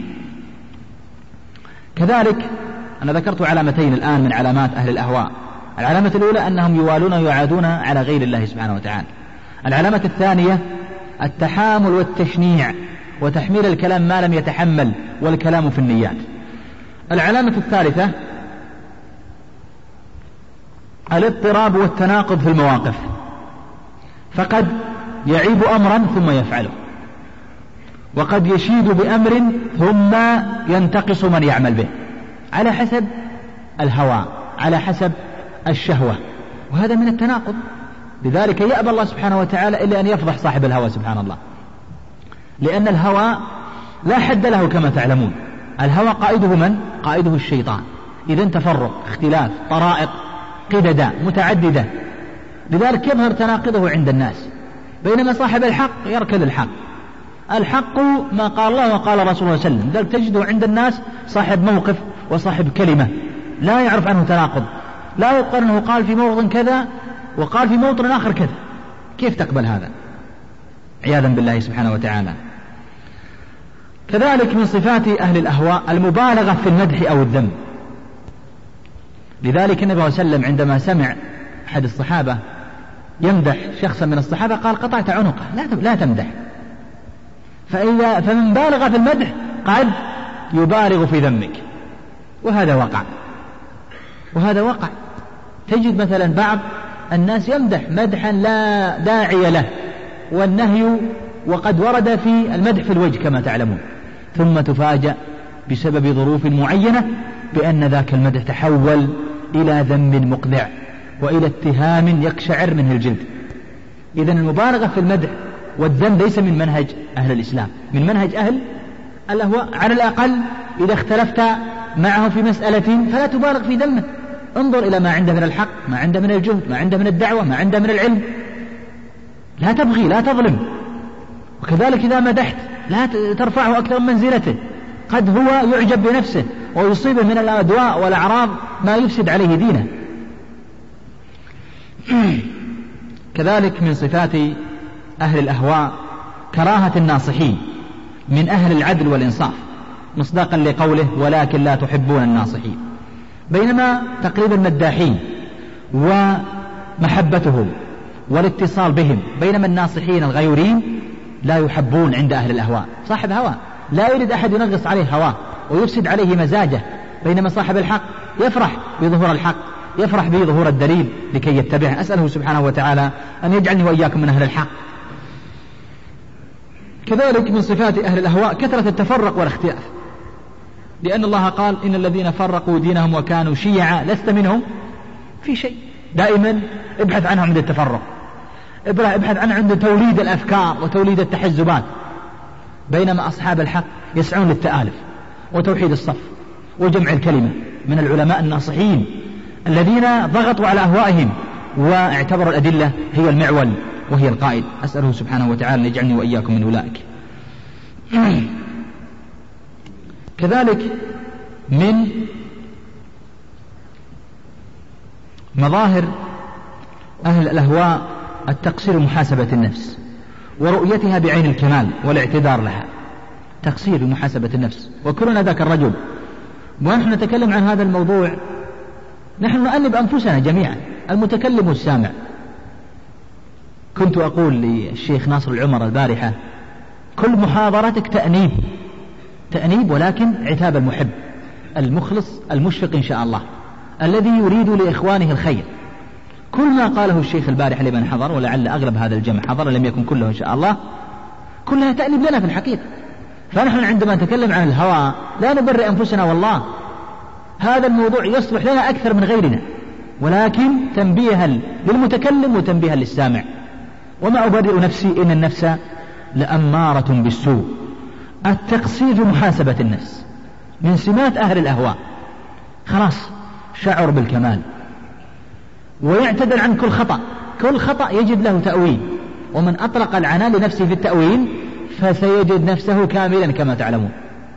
كذلك أنا ذكرت علامتين الآن من علامات أهل الأهواء. العلامة الأولى أنهم يوالون ويعادون على غير الله سبحانه وتعالى. العلامة الثانية التحامل والتشنيع وتحميل الكلام ما لم يتحمل والكلام في النيات. العلامة الثالثة الاضطراب والتناقض في المواقف، فقد يعيب أمرا ثم يفعله، وقد يشيد بأمر ثم ينتقص من يعمل به على حسب الهوى، على حسب الشهوة، وهذا من التناقض. لذلك يأبى الله سبحانه وتعالى إلا أن يفضح صاحب الهوى سبحان الله، لأن الهوى لا حد له كما تعلمون. الهوى قائده من؟ قائده الشيطان. إذن تفرق، اختلاف، طرائق، قددا متعددة، لذلك يظهر تناقضه عند الناس، بينما صاحب الحق يركض الحق. الحق ما قال الله وقال رسول الله صلى الله عليه وسلم، ذلك تجده عند الناس صاحب موقف وصاحب كلمة لا يعرف عنه تناقض. لا يقال أنه قال في موطن كذا وقال في موطن آخر كذا. كيف تقبل هذا؟ عياذا بالله سبحانه وتعالى. كذلك من صفات أهل الأهواء المبالغة في المدح أو الذم. لذلك النبي صلى الله عليه وسلم عندما سمع أحد الصحابة يمدح شخصا من الصحابة قال قطعت عنقه، لا تمدح. فمن بالغ في المدح قد يبالغ في ذمك، وهذا وقع. تجد مثلا بعض الناس يمدح مدحا لا داعي له، والنهي وقد ورد في المدح في الوجه كما تعلمون، ثم تفاجأ بسبب ظروف معينة بأن ذاك المدح تحول إلى ذم مقذع وإلى اتهام يقشعر منه الجلد. إذن المبالغة في المدح والذم ليس من منهج أهل الإسلام، من منهج أهل الأهواء. على الأقل إذا اختلفت معه في مسألة فلا تبالغ في ذمه، انظر إلى ما عنده من الحق، ما عنده من الجهد، ما عنده من الدعوة، ما عنده من العلم. لا تبغي، لا تظلم. وكذلك إذا مدحت لا ترفعه أكثر من منزلته، قد هو يعجب بنفسه ويصيبه من الأدواء والأعراض ما يفسد عليه دينه. كذلك من صفات أهل الأهواء كراهة الناصحين من أهل العدل والإنصاف، مصداقا لقوله ولكن لا تحبون الناصحين. بينما تقريب المداحين ومحبتهم والاتصال بهم، بينما الناصحين الغيورين لا يحبون عند أهل الأهواء. صاحب هوى لا يريد أحد ينغص عليه هواه ويفسد عليه مزاجه، بينما صاحب الحق يفرح بظهور الحق، يفرح بظهور الدليل لكي يتبعه. أسأله سبحانه وتعالى أن يجعلني وإياكم من أهل الحق. كذلك من صفات أهل الأهواء كثرة التفرق والاختلاف، لأن الله قال إن الذين فرقوا دينهم وكانوا شيعا لست منهم في شيء. دائما ابحث عنهم عند التفرق، ابحث عنهم عند توليد الأفكار وتوليد التحزبات، بينما أصحاب الحق يسعون للتآلف وتوحيد الصف وجمع الكلمة من العلماء الناصحين الذين ضغطوا على أهوائهم واعتبروا الأدلة هي المعول وهي القائد. أسأله سبحانه وتعالى أن يجعلني وإياكم من أولئك. كذلك من مظاهر أهل الأهواء التقصير محاسبة النفس ورؤيتها بعين الكمال والاعتذار لها. تقصير بمحاسبة النفس، وكلنا ذاك الرجل. ونحن نتكلم عن هذا الموضوع نحن نؤنب أنفسنا جميعا، المتكلم والسامع. كنت أقول للشيخ ناصر العمر البارحة كل محاضرتك تأنيب ولكن عتاب المحب المخلص المشفق إن شاء الله، الذي يريد لإخوانه الخير. كل ما قاله الشيخ البارحة لمن حضر، ولعل أغلب هذا الجمع حضر لم يكن كله إن شاء الله، كلها تأنيب لنا في الحقيقة. فنحن عندما نتكلم عن الهوى لا نبرئ أنفسنا، والله هذا الموضوع يصلح لنا أكثر من غيرنا، ولكن تنبيها للمتكلم وتنبيها للسامع. وما أبرئ نفسي إن النفس لأمارة بالسوء. التقصير في محاسبة النفس من سمات أهل الأهواء، خلاص شعر بالكمال ويعتذر عن كل خطأ يجد له تأويل، ومن أطلق العنان لنفسه في التأويل فسيجد نفسه كاملا كما تعلمون،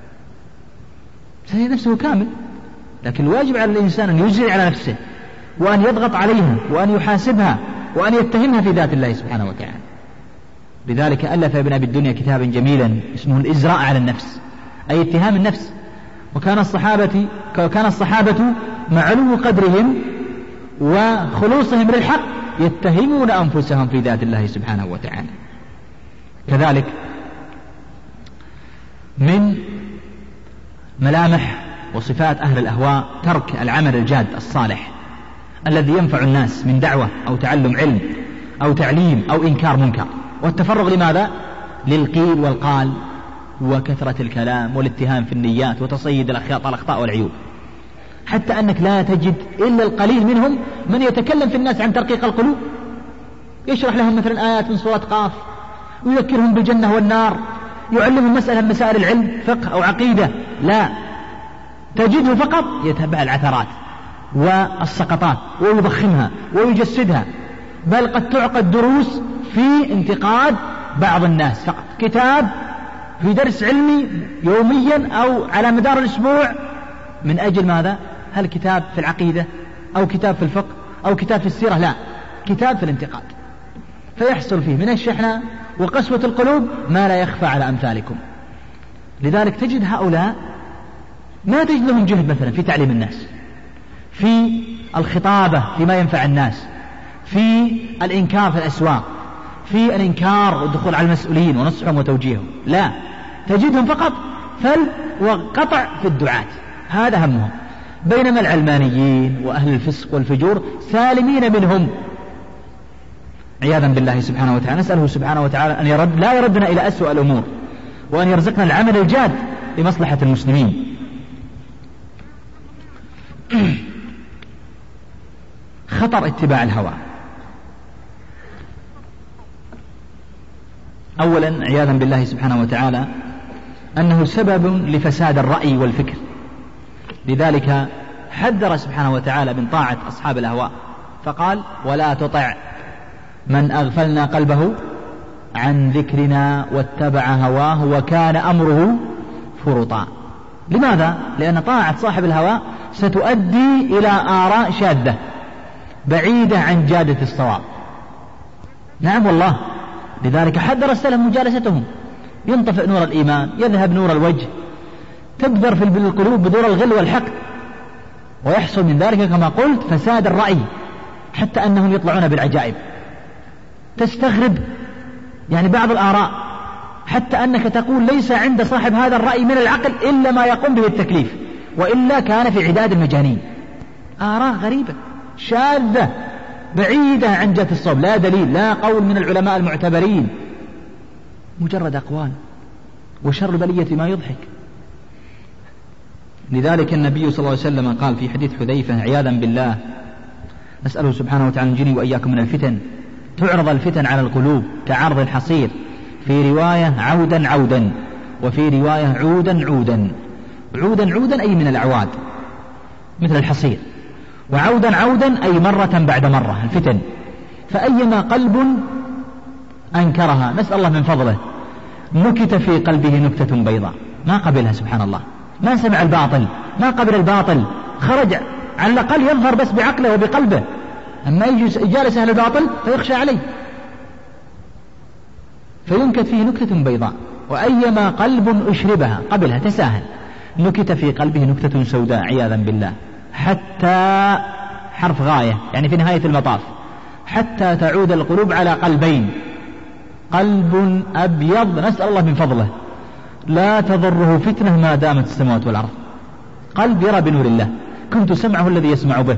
سيجد نفسه كامل. لكن الواجب على الإنسان أن يجري على نفسه وأن يضغط عليها وأن يحاسبها وأن يتهمها في ذات الله سبحانه وتعالى. لذلك ألف ابن أبي الدنيا كتابا جميلا اسمه الإزراء على النفس، أي اتهام النفس. وكان الصحابة مع علو قدرهم وخلوصهم للحق يتهمون أنفسهم في ذات الله سبحانه وتعالى. كذلك من ملامح وصفات أهل الأهواء ترك العمل الجاد الصالح الذي ينفع الناس من دعوة أو تعلم علم أو تعليم أو إنكار منكر، والتفرغ لماذا؟ للقيل والقال وكثرة الكلام والاتهام في النيات وتصيد الأخطاء والعيوب، حتى أنك لا تجد إلا القليل منهم من يتكلم في الناس عن ترقيق القلوب، يشرح لهم مثلا آيات من سورة قاف ويذكرهم بالجنة والنار، يعلمهم مسألة من مسائل العلم فقه أو عقيدة. لا، تجده فقط يتبع العثرات والسقطات ويضخمها ويجسدها، بل قد تعقد دروس في انتقاد بعض الناس فقط، كتاب في درس علمي يوميا أو على مدار الأسبوع. من أجل ماذا؟ هل كتاب في العقيدة أو كتاب في الفقه أو كتاب في السيرة، لا، كتاب في الانتقاد، فيحصل فيه من الشحنة وقسوة القلوب ما لا يخفى على أمثالكم. لذلك تجد هؤلاء ما تجد لهم جهد مثلا في تعليم الناس، في الخطابة فيما ينفع الناس، في الإنكار في الأسواق، في الإنكار والدخول على المسؤولين ونصحهم وتوجيههم، لا، تجدهم فقط فل وقطع في الدعاة، هذا همهم. بينما العلمانيين وأهل الفسق والفجور سالمين منهم عياذا بالله سبحانه وتعالى. نسأله سبحانه وتعالى أن لا يردنا إلى أسوأ الأمور، وأن يرزقنا العمل الجاد لمصلحة المسلمين. خطر اتباع الهوى. أولا عياذا بالله سبحانه وتعالى أنه سبب لفساد الرأي والفكر، لذلك حذر سبحانه وتعالى من طاعة أصحاب الأهواء فقال: ولا تطع من أغفلنا قلبه عن ذكرنا واتبع هواه وكان أمره فرطا. لماذا؟ لأن طاعة صاحب الهوى ستؤدي إلى آراء شاذة بعيدة عن جادة الصواب. نعم والله، لذلك حذر السلف مجالستهم، ينطفئ نور الإيمان، يذهب نور الوجه، تبذر في القلوب بذور الغل والحقد، ويحصل من ذلك كما قلت فساد الرأي، حتى أنهم يطلعون بالعجائب تستغرب يعني بعض الآراء، حتى أنك تقول ليس عند صاحب هذا الرأي من العقل إلا ما يقوم به التكليف، وإلا كان في عداد المجانين. آراء غريبة شاذة بعيدة عن جهة الصواب، لا دليل، لا قول من العلماء المعتبرين، مجرد أقوال، وشر البلية ما يضحك. لذلك النبي صلى الله عليه وسلم قال في حديث حذيفة عياذا بالله، نسأله سبحانه وتعالى نجني وإياكم من الفتن، تعرض الفتن على القلوب كعرض الحصير، في رواية عودا عودا، وفي رواية عودا عودا. عودا عودا أي من الأعواد مثل الحصير، وعودا عودا أي مرة بعد مرة الفتن. فأيما قلب أنكرها، نسأل الله من فضله، نكت في قلبه نكتة بيضاء، ما قبلها سبحان الله، ما سمع الباطل، ما قبل الباطل، خرج على الأقل ينظر بس بعقله وبقلبه، أما يجالس أهل الباطل فيخشى عليه، فينكت فيه نكتة بيضاء. وأيما قلب أشربها قبلها تساهل، نكت في قلبه نكتة سوداء عياذا بالله، حتى حرف غاية يعني في نهاية المطاف، حتى تعود القلوب على قلبين، قلب أبيض نسأل الله من فضله لا تضره فتنة ما دامت السماوات والأرض، قلب يرى بنور الله، كنت سمعه الذي يسمع به.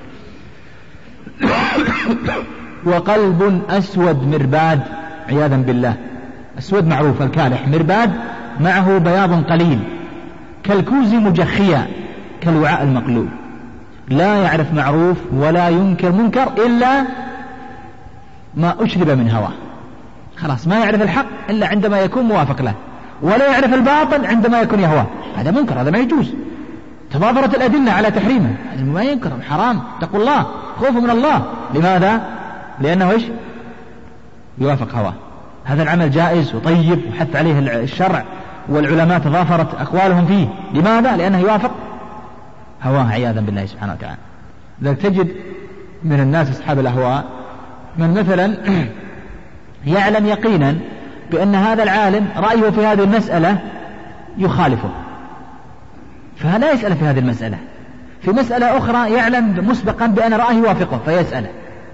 وقلب أسود مرباد عياذا بالله، أسود معروف الكالح، مرباد معه بياض قليل، كالكوز مجخيا، كالوعاء المقلوب، لا يعرف معروف ولا ينكر منكر إلا ما أشرب من هواه، خلاص ما يعرف الحق إلا عندما يكون موافق له، ولا يعرف الباطل عندما يكون يهواه، هذا منكر، هذا ما يجوز، تضافرت الأدلة على تحريمه، ما ينكر، حرام، تقول الله، خوف من الله. لماذا؟ لأنه إيش؟ يوافق هواه، هذا العمل جائز وطيب وحث عليه الشرع والعلماء تضافرت أقوالهم فيه، لماذا؟ لأنه يوافق هواه عياذا بالله سبحانه وتعالى. لذلك تجد من الناس أصحاب الأهواء من مثلا يعلم يقينا بأن هذا العالم رأيه في هذه المسألة يخالفه، فلا يسأل في هذه المسألة، في مسألة أخرى يعلم مسبقا بأن رأيه يوافقه فيسأله،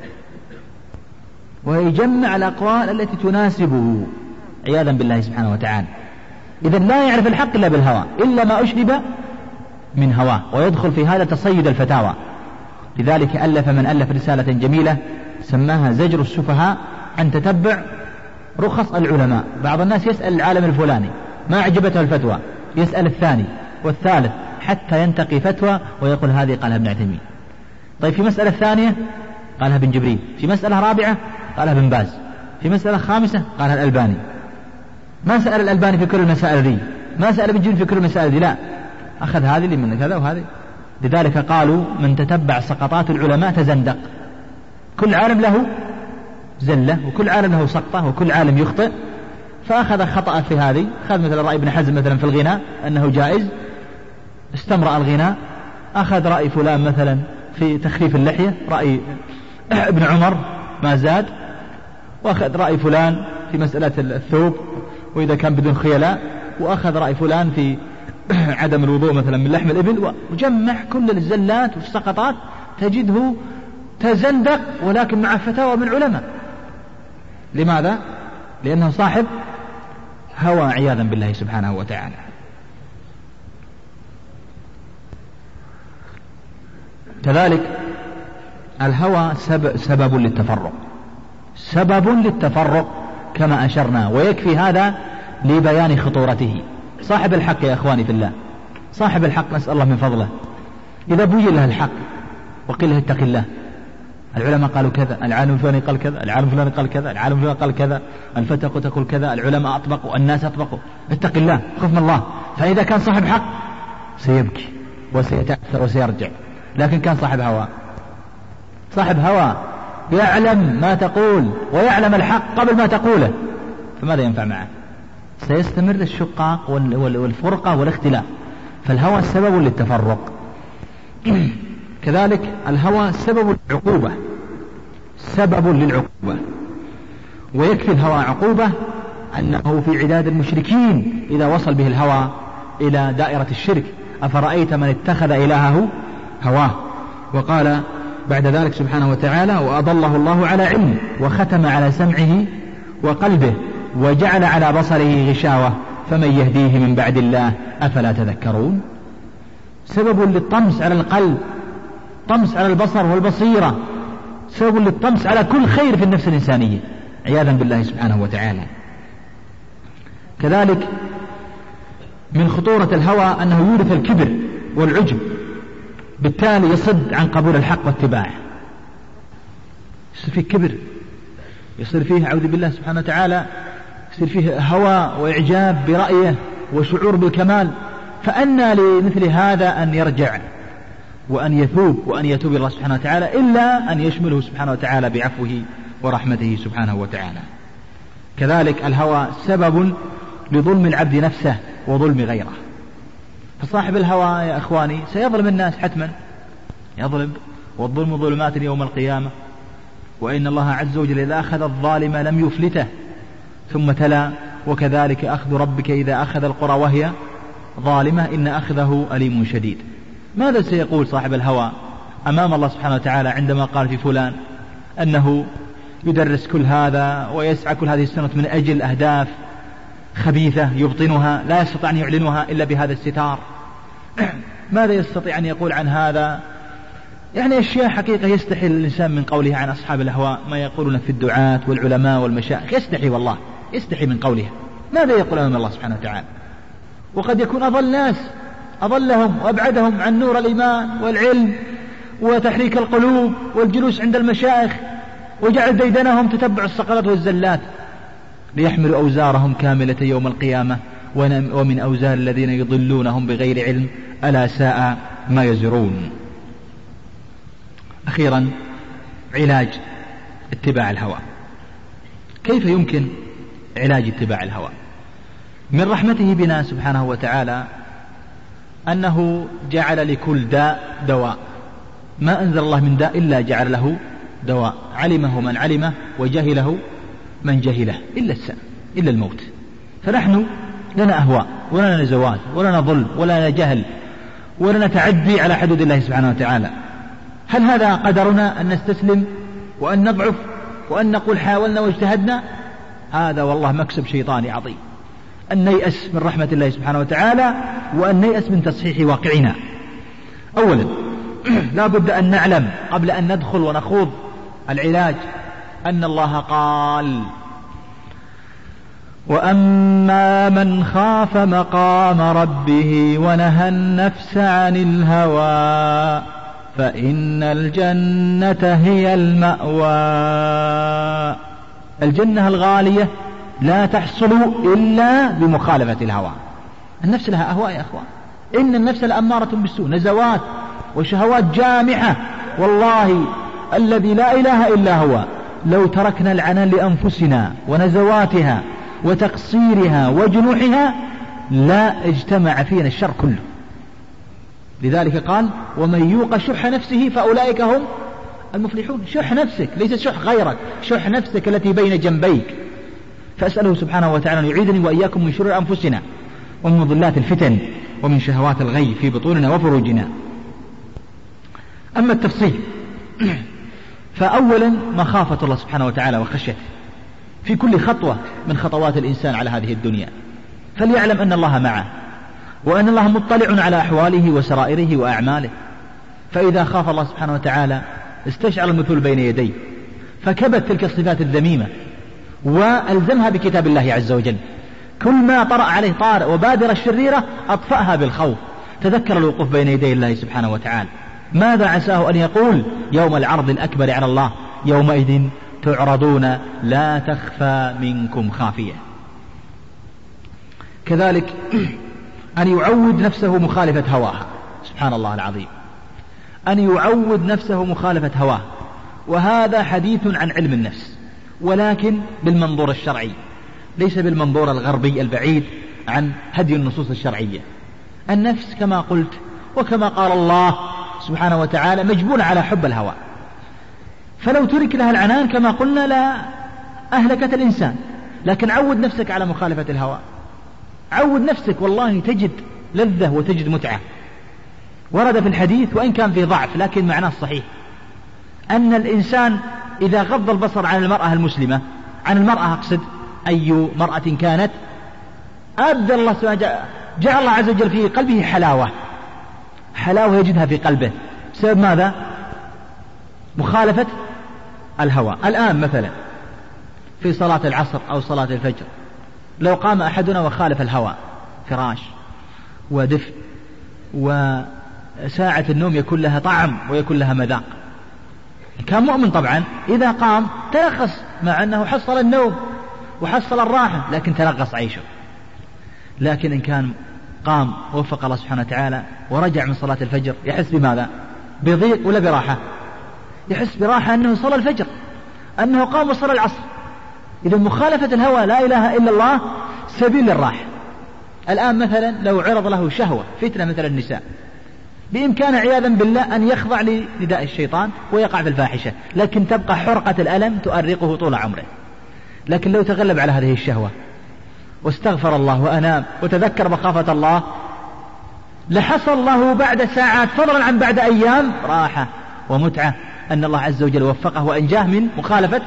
ويجمع الأقوال التي تناسبه عياذا بالله سبحانه وتعالى. إذن لا يعرف الحق إلا بالهوى، إلا ما أشرب من هواه، ويدخل في هذا تصيد الفتاوى. لذلك ألف من ألف رسالة جميلة سماها زجر السفهاء عن تتبع رخص العلماء. بعض الناس يسأل العالم الفلاني ما عجبته الفتوى، يسأل الثاني والثالث حتى ينتقي فتوى ويقول هذه قالها ابن عثيمين، طيب في مسألة ثانية قالها ابن جبريل، في مسألة رابعة قالها ابن باز، في مسألة خامسة قالها الألباني. ما سأل الألباني في كل المسائل دي، ما سأل ابن جبريل في كل المسائل دي، لا، أخذ هذه اللي من كذا وهذه. لذلك قالوا من تتبع سقطات العلماء تزندق، كل عالم له زلة، وكل عالم له سقطة، وكل عالم يخطئ، فأخذ خطأ في هذه، أخذ مثل رأي ابن حزم مثلا في الغناء أنه جائز، استمرأ الغناء، أخذ رأي فلان مثلا في تخفيف اللحية رأي ابن عمر ما زاد، وأخذ رأي فلان في مسألة الثوب وإذا كان بدون خيلاء، وأخذ رأي فلان في عدم الوضوء مثلا من لحم الإبل، وجمع كل الزلات والسقطات تجده تزندق ولكن مع فتاوى من العلماء. لماذا؟ لأنه صاحب هوى عياذا بالله سبحانه وتعالى. كذلك الهوى سبب للتفرق، سبب للتفرق كما أشرنا، ويكفي هذا لبيان خطورته. صاحب الحق يا أخواني في الله، صاحب الحق نسأل الله من فضله إذا بين له الحق وقيل له اتق الله، العلماء قالوا كذا، العالم الفلاني قال كذا، العالم الفلاني قال كذا، العالم الفلاني قال كذا، الفتى تقول كذا، العلماء أطبقوا، الناس أطبقوا، اتق الله، خف من الله. فإذا كان صاحب حق سيبكي وسيتأثر وسيرجع، لكن كان صاحب هوى، صاحب هوى يعلم ما تقول ويعلم الحق قبل ما تقوله، فماذا ينفع معه؟ سيستمر الشقاق والفرقة والاختلاف. فالهوى سبب للتفرق. كذلك الهوى سبب للعقوبة، سبب للعقوبة، ويكفي الهوى عقوبة أنه في عداد المشركين إذا وصل به الهوى إلى دائرة الشرك. أفرأيت من اتخذ إلهه هواه. وقال بعد ذلك سبحانه وتعالى وأضله الله على علم وختم على سمعه وقلبه وجعل على بصره غشاوة فمن يهديه من بعد الله أفلا تذكرون. سبب للطمس على القلب، طمس على البصر والبصيرة، سبب للطمس على كل خير في النفس الإنسانية عياذا بالله سبحانه وتعالى. كذلك من خطورة الهوى أنه يورث الكبر والعجب، بالتالي يصد عن قبول الحق واتباعه. يصير فيه كبر، يصير فيه أعوذ بالله سبحانه وتعالى يصير فيه هوى وإعجاب برأيه وشعور بالكمال. فأنى لمثل هذا أن يرجع وأن يثوب وأن يتوب الله سبحانه وتعالى، إلا أن يشمله سبحانه وتعالى بعفوه ورحمته سبحانه وتعالى. كذلك الهوى سبب لظلم العبد نفسه وظلم غيره. فصاحب الهوى يا أخواني سيظلم الناس حتما، يظلم، والظلم ظلمات يوم القيامة، وإن الله عز وجل إذا أخذ الظالم لم يفلته. ثم تلا وكذلك أخذ ربك إذا أخذ القرى وهي ظالمة إن أخذه أليم شديد. ماذا سيقول صاحب الهوى أمام الله سبحانه وتعالى عندما قال في فلان أنه يدرس كل هذا ويسعى كل هذه السنة من أجل أهداف خبيثة يبطنها لا يستطيع أن يعلنها إلا بهذا الستار؟ ماذا يستطيع أن يقول عن هذا؟ يعني أشياء حقيقة يستحي الإنسان من قولها عن أصحاب الأهواء، ما يقولون في الدعاة والعلماء والمشايخ، يستحي والله، يستحي من قولها. ماذا يقول أمام الله سبحانه وتعالى؟ وقد يكون أضل ناس، أضلهم وأبعدهم عن نور الإيمان والعلم وتحريك القلوب والجلوس عند المشايخ، وجعل ديدنهم تتبع الصقلات والزلات ليحملوا أوزارهم كاملة يوم القيامة ومن أوزار الذين يضلونهم بغير علم ألا ساء ما يزرون. أخيرا علاج اتباع الهوى. كيف يمكن علاج اتباع الهوى؟ من رحمته بنا سبحانه وتعالى أنه جعل لكل داء دواء، ما أنزل الله من داء إلا جعل له دواء، علمه من علمه وجهله من جهله إلا الموت. فنحن لنا أهواء ولنا نزوات ولنا ظلم ولنا جهل ولنا تعدي على حدود الله سبحانه وتعالى. هل هذا قدرنا أن نستسلم وأن نضعف وأن نقول حاولنا واجتهدنا؟ هذا والله مكسب شيطاني عظيم، أن نيأس من رحمة الله سبحانه وتعالى وأن نيأس من تصحيح واقعنا. أولا لا بد أن نعلم قبل أن ندخل ونخوض العلاج أن الله قال وأما من خاف مقام ربه ونهى النفس عن الهوى فإن الجنة هي المأوى. الجنة الغالية لا تحصل إلا بمخالفة الهوى. النفس لها أهواء يا أخوان، إن النفس لأمارة بالسوء، نزوات وشهوات جامحة. والله الذي لا إله إلا هو لو تركنا العنان لأنفسنا ونزواتها وتقصيرها وجنوحها لا اجتمع فينا الشر كله. لذلك قال ومن يوق شح نفسه فأولئك هم المفلحون. شح نفسك، ليس شح غيرك، شح نفسك التي بين جنبيك. فأسأله سبحانه وتعالى أن يعيذني وإياكم من شرور أنفسنا ومن مضلات الفتن ومن شهوات الغي في بطوننا وفروجنا. أما التفصيل فأولا مخافة الله سبحانه وتعالى وخشيته في كل خطوة من خطوات الإنسان على هذه الدنيا، فليعلم أن الله معه وأن الله مطلع على أحواله وسرائره وأعماله. فإذا خاف الله سبحانه وتعالى استشعر المثول بين يديه فكبت تلك الصفات الذميمة وألزمها بكتاب الله عز وجل. كل ما طرأ عليه طارئ وبادر الشريرة أطفأها بالخوف. تذكر الوقوف بين يدي الله سبحانه وتعالى. ماذا عساه أن يقول يوم العرض الأكبر على الله يومئذ تعرضون لا تخفى منكم خافية. كذلك أن يعود نفسه مخالفة هواها، سبحان الله العظيم، أن يعود نفسه مخالفة هواه. وهذا حديث عن علم النفس ولكن بالمنظور الشرعي ليس بالمنظور الغربي البعيد عن هدي النصوص الشرعية. النفس كما قلت وكما قال الله سبحانه وتعالى مجبولة على حب الهوى، فلو ترك لها العنان كما قلنا لا أهلكت الإنسان. لكن عود نفسك على مخالفة الهوى، عود نفسك، والله تجد لذة وتجد متعة. ورد في الحديث وإن كان فيه ضعف لكن معناه صحيح أن الإنسان إذا غض البصر عن المرأة المسلمة، عن المرأة أقصد أي مرأة كانت، أبدل الله سبحانه جعل الله عز وجل في قلبه حلاوة يجدها في قلبه بسبب ماذا؟ مخالفة الهوى. الآن مثلا في صلاة العصر أو صلاة الفجر لو قام أحدنا وخالف الهوى، فراش ودفء وساعة النوم يكون لها طعم ويكون لها مذاق، كان مؤمن طبعا إذا قام ترخص مع أنه حصل النوم وحصل الراحة لكن ترغص عيشه. لكن إن كان قام ووفق الله سبحانه وتعالى ورجع من صلاة الفجر يحس بماذا؟ بضيق ولا براحة؟ يحس براحة أنه صلى الفجر، أنه قام وصلى العصر. إذا مخالفة الهوى لا إله إلا الله سبيل للراحة. الآن مثلا لو عرض له شهوة فتنة مثل النساء، بإمكانه عياذا بالله أن يخضع لنداء الشيطان ويقع في الفاحشة، لكن تبقى حرقة الألم تؤرقه طول عمره. لكن لو تغلب على هذه الشهوة واستغفر الله وأنام وتذكر مخافة الله لحصل له بعد ساعات فضلا عن بعد أيام راحة ومتعة أن الله عز وجل وفقه وأنجاه من مخالفة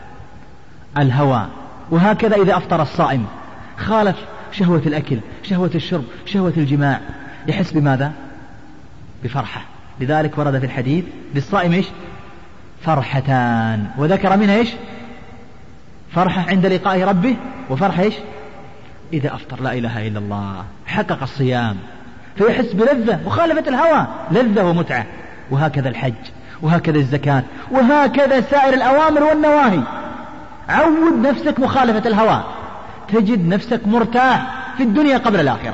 الهوى. وهكذا إذا أفطر الصائم خالف شهوة الأكل، شهوة الشرب، شهوة الجماع، يحس بماذا؟ بفرحة. لذلك ورد في الحديث للصائم إيش؟ فرحتان، وذكر منها إيش؟ فرحة عند لقاء ربه، وفرحة إيش؟ إذا أفطر لا إله إلا الله، حقق الصيام فيحس بلذة مخالفة الهوى، لذة ومتعة. وهكذا الحج، وهكذا الزكاة، وهكذا سائر الأوامر والنواهي. عود نفسك مخالفة الهوى تجد نفسك مرتاح في الدنيا قبل الآخرة.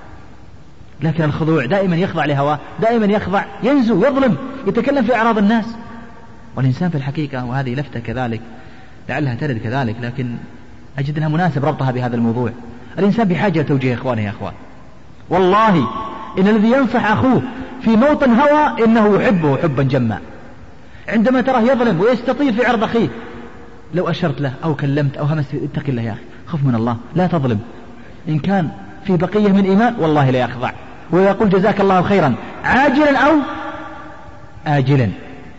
لكن الخضوع دائما يخضع لهواه، دائما يخضع، ينزو، يظلم، يتكلم في أعراض الناس. والإنسان في الحقيقة، وهذه لفتة كذلك لعلها ترد كذلك لكن أجد أنها مناسب ربطها بهذا الموضوع، الإنسان بحاجة لتوجيه إخوانه. يا أخوان والله إن الذي ينصح أخوه في موطن هوى إنه يحبه حبا جما. عندما تراه يظلم ويستطيل في عرض أخيه لو أشرت له أو كلمت أو همست اتق الله يا أخي، خف من الله، لا تظلم، إن كان في بقية من إيمان والله لا يخضع ويقول جزاك الله خيرا عاجلا أو آجلا.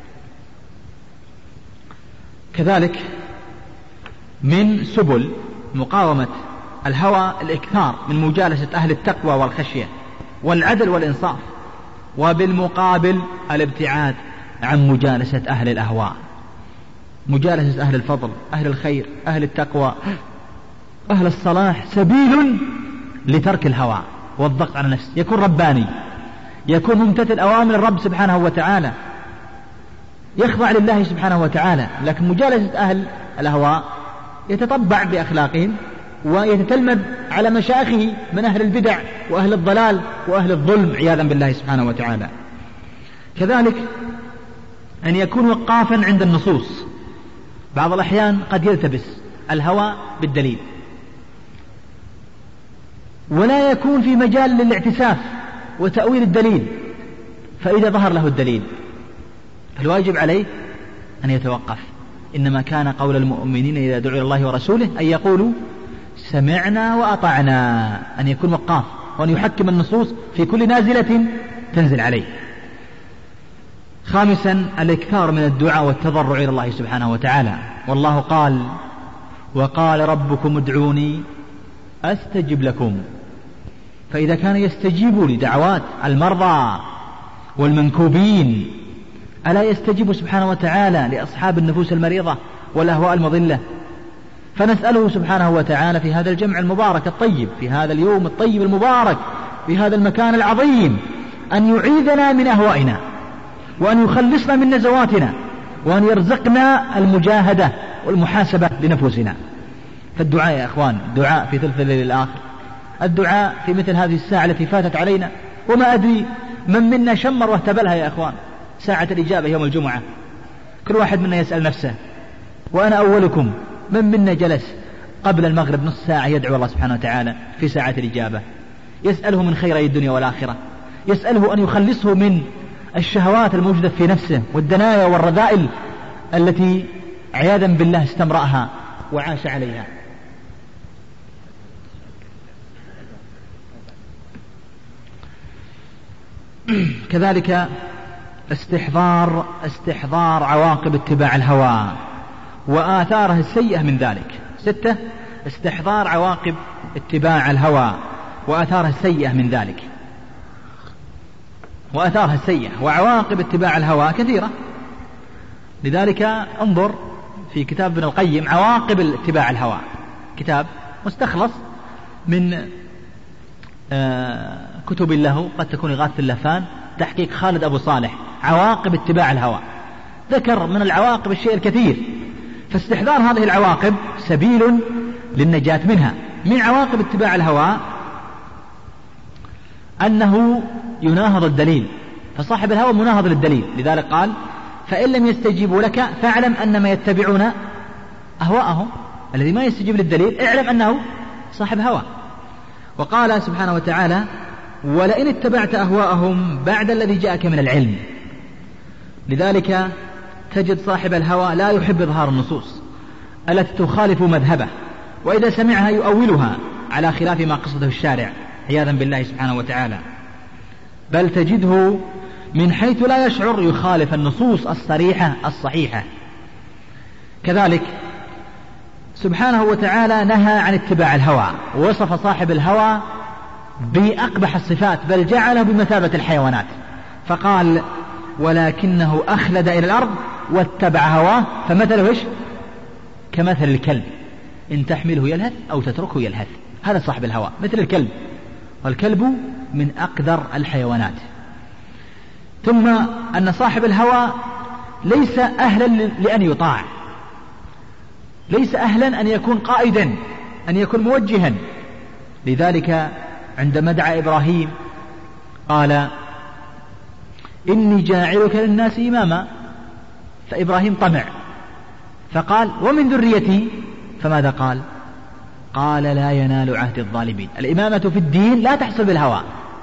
كذلك من سبل مقاومة الهوى الإكثار من مجالسة أهل التقوى والخشية والعدل والإنصاف، وبالمقابل الابتعاد عن مجالسة أهل الأهواء. مجالسة أهل الفضل، أهل الخير، أهل التقوى، أهل الصلاح سبيل لترك الهوى والضغط على النفس. يكون رباني، يكون ممتثل أوامر الرب سبحانه وتعالى، يخضع لله سبحانه وتعالى. لكن مجالسة أهل الأهواء يتطبع بأخلاقهم ويتتلمذ على مشايخه من أهل البدع وأهل الضلال وأهل الظلم عياذا بالله سبحانه وتعالى. كذلك أن يكون وقافا عند النصوص. بعض الأحيان قد يلتبس الهوى بالدليل ولا يكون في مجال للاعتساف وتأويل الدليل، فإذا ظهر له الدليل فالواجب عليه أن يتوقف. إنما كان قول المؤمنين إذا دعوا إلى الله ورسوله أن يقولوا سمعنا وأطعنا، أن يكون وقاف وأن يحكم النصوص في كل نازلة تنزل عليه. خامسا الإكثار من الدعاء والتضرع إلى الله سبحانه وتعالى، والله قال وقال ربكم ادعوني أستجب لكم. فإذا كان يستجيب لدعوات المرضى والمنكوبين ألا يستجيب سبحانه وتعالى لأصحاب النفوس المريضة والأهواء المضلة؟ فنسأله سبحانه وتعالى في هذا الجمع المبارك الطيب، في هذا اليوم الطيب المبارك، في هذا المكان العظيم، أن يعيذنا من أهوائنا، وأن يخلصنا من نزواتنا، وأن يرزقنا المجاهدة والمحاسبة لنفوسنا. فالدعاء يا أخوان، الدعاء في ثلث الليل الآخر، الدعاء في مثل هذه الساعة التي فاتت علينا، وما أدري من منا شمر واهتبلها يا أخوان، ساعة الإجابة يوم الجمعة. كل واحد منا يسأل نفسه، وأنا أولكم، من منا جلس قبل المغرب نص ساعة يدعو الله سبحانه وتعالى في ساعة الإجابة، يسأله من خيري الدنيا والآخرة، يسأله أن يخلصه من الشهوات الموجودة في نفسه والدنايا والرذائل التي عياذا بالله استمرأها وعاش عليها. كذلك استحضار عواقب اتباع الهوى وآثاره السيئة من ذلك. 6 استحضار عواقب اتباع الهوى وآثاره السيئة من ذلك. وآثارها السيئة وعواقب اتباع الهوى كثيرة، لذلك انظر في كتاب ابن القيم عواقب اتباع الهوى، كتاب مستخلص من كتب له، قد تكون إغاثة اللهفان، تحقيق خالد أبو صالح، عواقب اتباع الهوى. ذكر من العواقب الشيء الكثير، فاستحضار هذه العواقب سبيل للنجاة منها. من عواقب اتباع الهوى أنه يناهض الدليل، فصاحب الهوى مناهض للدليل، لذلك قال فإن لم يستجيبوا لك فاعلم أنما يتبعون أهواءهم. الذي ما يستجيب للدليل اعلم أنه صاحب هوى. وقال سبحانه وتعالى ولئن اتبعت أهواءهم بعد الذي جاءك من العلم. لذلك تجد صاحب الهوى لا يحب إظهار النصوص التي تخالف مذهبه، وإذا سمعها يؤولها على خلاف ما قصده الشارع عياذا بالله سبحانه وتعالى، بل تجده من حيث لا يشعر يخالف النصوص الصريحة الصحيحة. كذلك سبحانه وتعالى نهى عن اتباع الهوى، ووصف صاحب الهوى بأقبح الصفات، بل جعله بمثابة الحيوانات، فقال ولكنه أخلد إلى الأرض واتبع هواه فمثله إيش؟ كمثل الكلب إن تحمله يلهث أو تتركه يلهث. هذا صاحب الهوى مثل الكلب، والكلب من أقدر الحيوانات. ثم أن صاحب الهوى ليس أهلا لأن يطاع، ليس أهلا أن يكون قائدا، أن يكون موجها. لذلك عندما دعا إبراهيم قال إني جاعلك للناس إماما، فإبراهيم طمع فقال ومن ذريتي، فماذا قال؟ قال لا ينال عهد الظالمين. الإمامة في الدين لا تحصل بالهوى.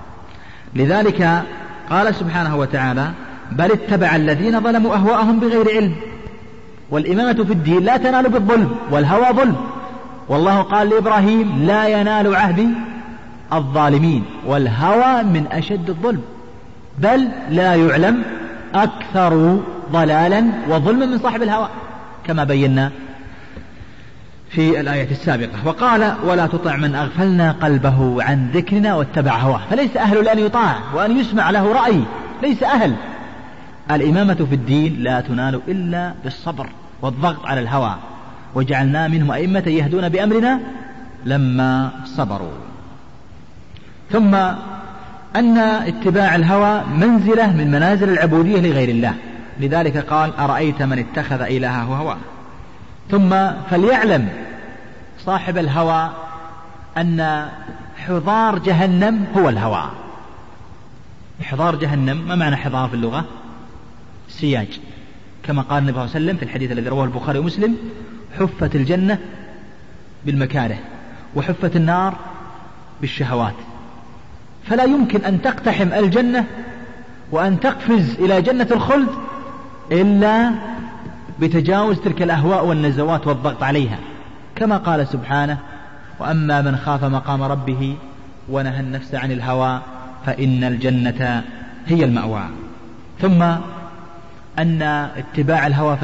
لذلك قال سبحانه وتعالى بل اتبع الذين ظلموا أهواءهم بغير علم. والإمامة في الدين لا تنال بالظلم، والهوى ظلم. والله قال لإبراهيم لا ينال عهد الظالمين، والهوى من أشد الظلم، بل لا يعلم أكثر ضلالا وظلما من صاحب الهوى كما بينا في الآية السابقة. وقال ولا تطع من أغفلنا قلبه عن ذكرنا واتبع هواه. فليس أهل لأن يطاع وأن يسمع له رأي، ليس أهل. الإمامة في الدين لا تنال إلا بالصبر والضغط على الهوى، وجعلنا منهم أئمة يهدون بأمرنا لما صبروا. ثم أن اتباع الهوى منزلة من منازل العبودية لغير الله، لذلك قال أرأيت من اتخذ إلهه هواه. ثم فليعلم صاحب الهوى أن حضار جهنم هو الهوى. حضار جهنم ما معنى حضار في اللغة؟ سياج، كما قال النبي صلى الله عليه وسلم في الحديث الذي رواه البخاري ومسلم حفت الجنة بالمكاره وحفت النار بالشهوات، فلا يمكن أن تقتحم الجنة وأن تقفز إلى جنة الخلد إلا بتجاوز تلك الأهواء والنزوات والضغط عليها، كما قال سبحانه: وأما من خاف مقام ربه ونهى النفس عن الهوى فإن الجنة هي المأوى. ثم أن اتباع الهوى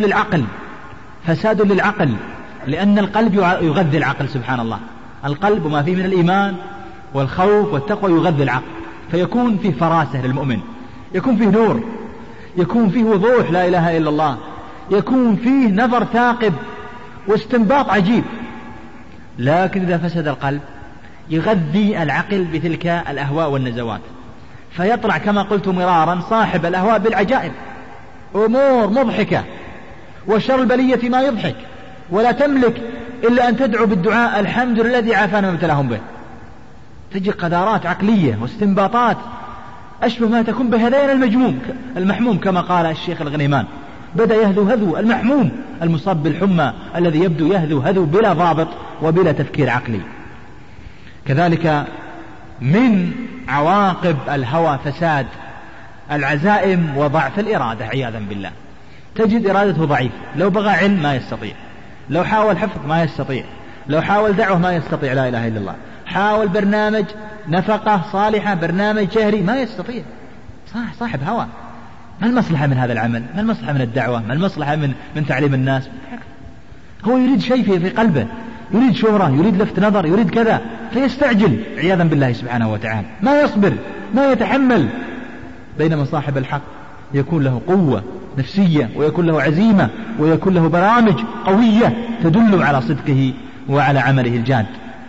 فساد للعقل، لأن القلب يغذي العقل. سبحان الله، القلب وما فيه من الإيمان والخوف والتقوى يغذي العقل، فيكون فيه فراسة للمؤمن، يكون فيه نور، يكون فيه وضوح لا إله إلا الله، يكون فيه نظر ثاقب واستنباط عجيب. لكن إذا فسد القلب يغذي العقل بتلك الأهواء والنزوات، فيطلع كما قلت مرارا صاحب الأهواء بالعجائب، أمور مضحكة، وشر البلية ما يضحك، ولا تملك إلا أن تدعو بالدعاء: الحمد لله الذي عافانا مما ابتلاهم به. تجي قدرات عقلية واستنباطات أشبه ما تكون بهذين المحموم، كما قال الشيخ الغنيمان: بدأ يهذو هذو المحموم المصاب بالحمى الذي يبدو يهذو هذو بلا ضابط وبلا تفكير عقلي. كذلك من عواقب الهوى فساد العزائم وضعف الإرادة عياذا بالله. تجد إرادته ضعيف، لو بغى علم ما يستطيع، لو حاول حفظ ما يستطيع، لو حاول دعوة ما يستطيع، لا إله إلا الله، حاول برنامج نفقة صالحة، برنامج شهري، ما يستطيع. صاحب هوى. ما المصلحة من هذا العمل؟ ما المصلحة من الدعوة؟ ما المصلحة من تعليم الناس؟ هو يريد شيء في قلبه، يريد شهرة، يريد لفت نظر، يريد كذا، فيستعجل عياذا بالله سبحانه وتعالى، ما يصبر، ما يتحمل. بينما صاحب الحق يكون له قوة نفسية، ويكون له عزيمة، ويكون له برامج قوية تدل على صدقه وعلى عمله الجاد.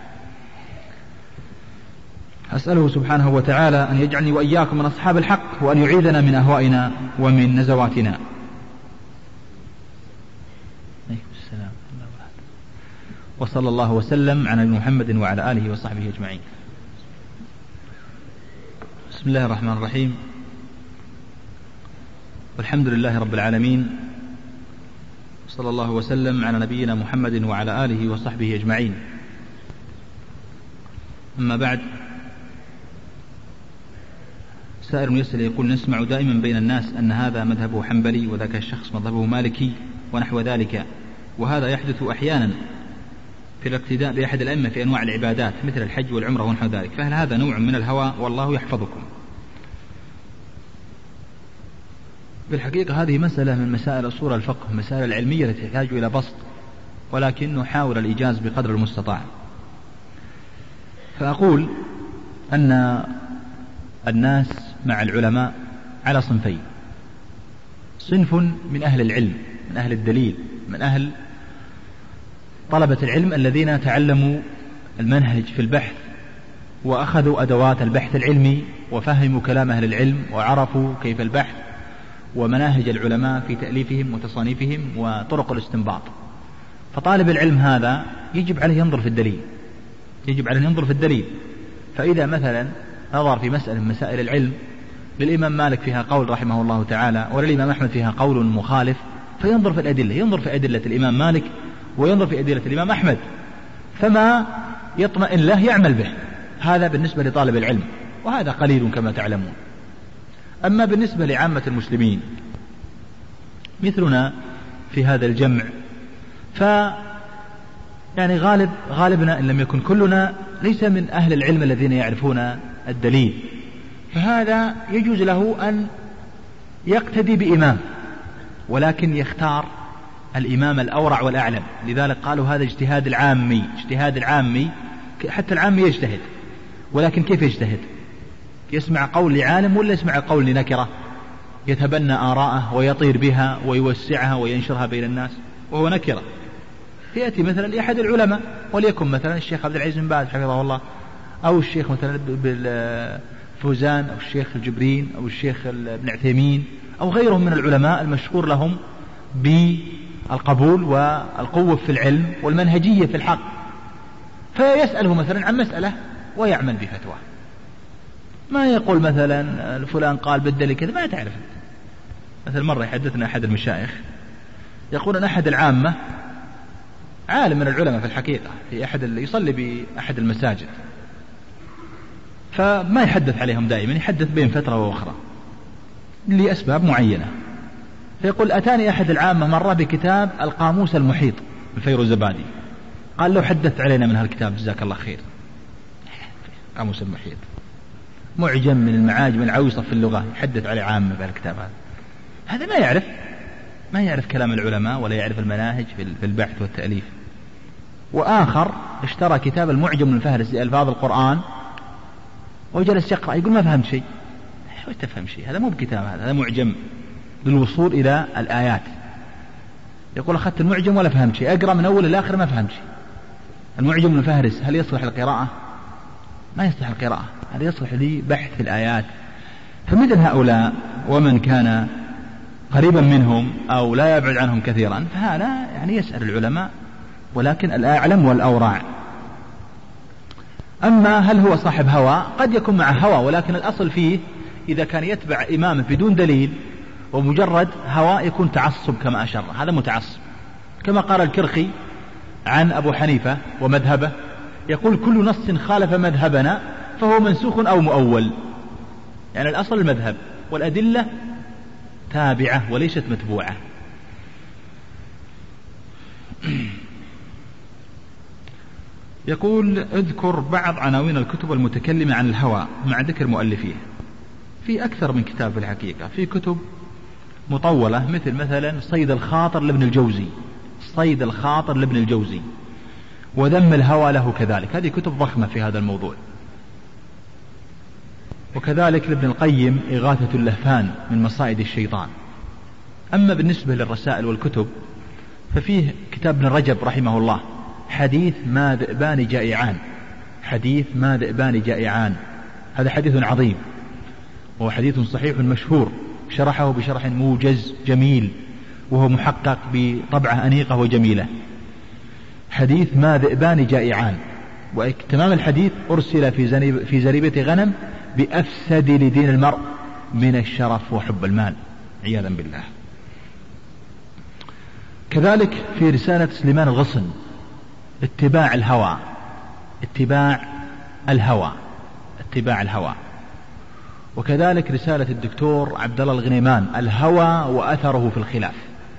أسأله سبحانه وتعالى أن يجعلني وإياكم من أصحاب الحق، وأن يعيذنا من أهوائنا ومن نزواتنا. وصلى الله وسلم على محمد وعلى آله وصحبه أجمعين. بسم الله الرحمن الرحيم، والحمد لله رب العالمين، صلى الله وسلم على نبينا محمد وعلى آله وصحبه أجمعين. أما بعد، سائر يسأل يقول: نسمع دائما بين الناس أن هذا مذهبه حنبلي وذاك الشخص مذهبه مالكي ونحو ذلك، وهذا يحدث أحيانا في الاقتداء بأحد الأئمة في أنواع العبادات مثل الحج والعمرة ونحو ذلك، فهل هذا نوع من الهوى؟ والله يحفظكم. بالحقيقة هذه مسألة من مسائل أصول الفقه، مسائل العلمية التي تحتاج إلى بسط، ولكن نحاول الإيجاز بقدر المستطاع. فأقول أن الناس مع العلماء على صنفين: صنف من أهل العلم، من أهل الدليل، من أهل طلبة العلم الذين تعلموا المنهج في البحث وأخذوا أدوات البحث العلمي وفهموا كلام أهل العلم وعرفوا كيف البحث ومناهج العلماء في تأليفهم وتصانيفهم وطرق الاستنباط. فطالب العلم هذا يجب عليه ينظر في الدليل، فإذا مثلا نظر في مسألة من مسائل العلم للإمام مالك فيها قول رحمه الله تعالى، وللإمام أحمد فيها قول مخالف، فينظر في الأدلة، ينظر في أدلة الإمام مالك وينظر في أدلة الإمام أحمد، فما يطمئن له يعمل به. هذا بالنسبة لطالب العلم، وهذا قليل كما تعلمون. أما بالنسبة لعامة المسلمين مثلنا في هذا الجمع، يعني غالبنا إن لم يكن كلنا ليس من أهل العلم الذين يعرفون الدليل، فهذا يجوز له أن يقتدي بإمام، ولكن يختار الإمام الأورع والأعلم. لذلك قالوا هذا اجتهاد العامي، حتى العامي يجتهد، ولكن كيف يجتهد؟ يسمع قول لعالم ولا يسمع قول لنكرة يتبنى آراءه ويطير بها ويوسعها وينشرها بين الناس وهو نكرة؟ يأتي مثلا لأحد العلماء، وليكن مثلا الشيخ عبد العزيز بن باز حفظه الله، أو الشيخ مثلا بالفوزان، أو الشيخ الجبرين، أو الشيخ ابن عثيمين، أو غيرهم من العلماء المشهور لهم بالقبول والقوة في العلم والمنهجية في الحق، فيسأله مثلا عن مسألة ويعمل بفتوى. ما يقول مثلا فلان قال بدل كذا، ما تعرف. مثل مرة يحدثنا أحد المشايخ يقول أن أحد العامة عالم من العلماء في الحقيقة، في أحد اللي يصلي بأحد المساجد، فما يحدث عليهم دائما، يحدث بين فترة وأخرى. لأسباب معينة. فيقول أتاني أحد العامة مرة بكتاب القاموس المحيط الفيروزبادي، قال له حدث علينا من هالكتاب جزاك الله خير. قاموس المحيط معجم من المعاجم العويصة في اللغة، يحدث عليه عامة بهالكتاب هذا ما يعرف كلام العلماء ولا يعرف المناهج في البحث والتأليف. وآخر اشترى كتاب المعجم الفهرس لألفاظ القرآن وجلس يقرأ، يقول ما فهمت شيء. وش تفهم شيء؟ هذا مو بكتاب، هذا معجم للوصول إلى الآيات. يقول أخذت المعجم ولا فهمت شيء، أقرأ من أول إلى آخر ما فهمت شيء. المعجم الفهرس هل يصلح القراءة؟ ما يصلح القراءة، هذا يصلح لبحث في الآيات. فمثل هؤلاء ومن كان قريبا منهم أو لا يبعد عنهم كثيرا فهذا يعني يسأل العلماء، ولكن الأعلم والأورع. أما هل هو صاحب هوى؟ قد يكون مع هوى، ولكن الأصل فيه إذا كان يتبع إمامه بدون دليل ومجرد هوى يكون تعصب كما أشر، هذا متعصب. كما قال الكرخي عن أبو حنيفة ومذهبه، يقول كل نص خالف مذهبنا فهو منسوخ أو مؤول. يعني الأصل المذهب والأدلة تابعة وليست متبوعة. يقول اذكر بعض عناوين الكتب المتكلمة عن الهوى مع ذكر مؤلفيه. في أكثر من كتاب في الحقيقة، في كتب مطولة مثلا صيد الخاطر لابن الجوزي، صيد الخاطر لابن الجوزي، وذم الهوى له كذلك، هذه كتب ضخمة في هذا الموضوع. وكذلك لابن القيم إغاثة اللهفان من مصائد الشيطان. أما بالنسبة للرسائل والكتب ففيه كتاب ابن رجب رحمه الله حديث ما ذئبان جائعان، حديث ما ذئبان جائعان، هذا حديث عظيم وهو حديث صحيح مشهور، شرحه بشرح موجز جميل وهو محقق بطبعة أنيقة وجميلة. حديث ما ذئبان جائعان، وتمام الحديث أرسل في زريبة غنم بأفسد لدين المرء من الشرف وحب المال عياذا بالله. كذلك في رسالة سليمان الغصن اتباع الهوى، اتباع الهوى، اتباع الهوى. وكذلك رسالة الدكتور عبد الله الغنيمان الهوى وأثره في الخلاف.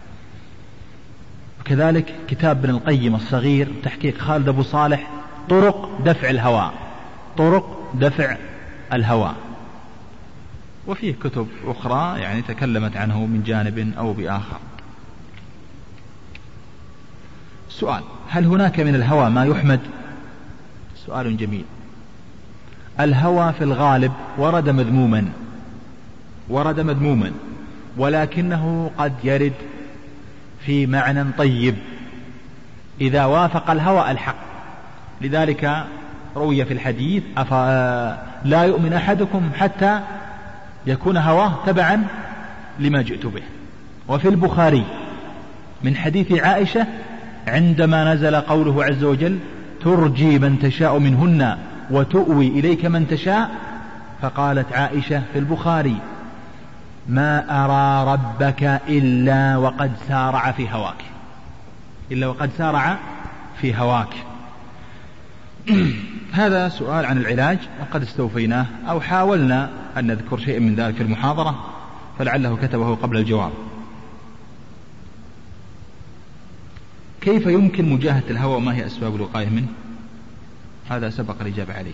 وكذلك كتاب ابن القيم الصغير تحقيق خالد أبو صالح طرق دفع الهوى، طرق دفع الهوى. وفيه كتب أخرى يعني تكلمت عنه من جانب أو بآخر. سؤال: هل هناك من الهوى ما يحمد؟ سؤال جميل. الهوى في الغالب ورد مذموما، ولكنه قد يرد في معنى طيب إذا وافق الهوى الحق. لذلك روي في الحديث لا يؤمن أحدكم حتى يكون هواه تبعا لما جئت به. وفي البخاري من حديث عائشة عندما نزل قوله عز وجل ترجي من تشاء منهن وتؤوي إليك من تشاء، فقالت عائشة في البخاري ما أرى ربك إلا وقد سارع في هواك، إلا وقد سارع في هواك. هذا سؤال عن العلاج وقد استوفيناه أو حاولنا أن نذكر شيء من ذلك في المحاضرة، فلعله كتبه قبل الجواب. كيف يمكن مجاهدة الهوى وما هي أسباب الوقاية منه؟ هذا سبق الإجابة عليه.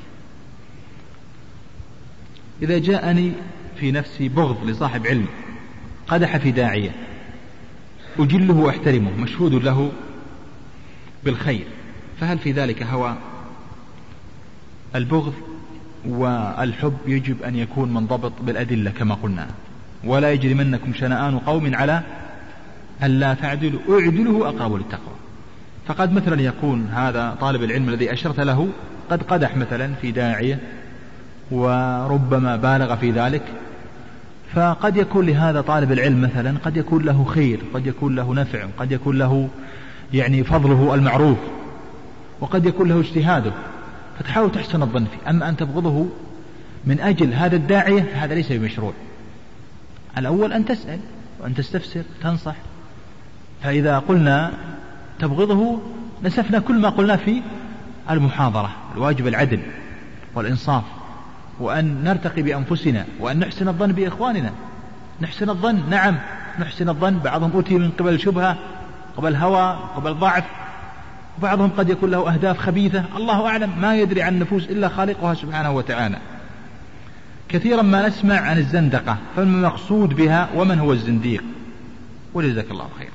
إذا جاءني في نفسي بغض لصاحب علم قدح في داعية أجله وأحترمه مشهود له بالخير، فهل في ذلك هوى؟ البغض والحب يجب أن يكون منضبط بالأدلة كما قلنا، ولا يجرمنكم شنآن قوم على ألا تعدلوا اعدلوا أقرب للتقوى. فقد مثلا يكون هذا طالب العلم الذي أشرت له قد قدح مثلا في داعية وربما بالغ في ذلك، فقد يكون لهذا طالب العلم مثلا قد يكون له خير، قد يكون له نفع، قد يكون له يعني فضله المعروف، وقد يكون له اجتهاده، فتحاول تحسن الظن فيه. أما أن تبغضه من أجل هذا الداعية هذا ليس بمشروع. الأول أن تسأل وأن تستفسر تنصح. فإذا قلنا تبغضه نسفنا كل ما قلنا في المحاضرة، الواجب العدل والإنصاف، وأن نرتقي بأنفسنا، وأن نحسن الظن بإخواننا. نحسن الظن، نعم نحسن الظن. بعضهم أتي من قبل شبهة، قبل هوى، قبل ضعف، وبعضهم قد يكون له أهداف خبيثة، الله أعلم، ما يدري عن النفوس إلا خالقها سبحانه وتعالى. كثيرا ما نسمع عن الزندقة، فما المقصود بها ومن هو الزنديق؟ وجزاك الله خيرا.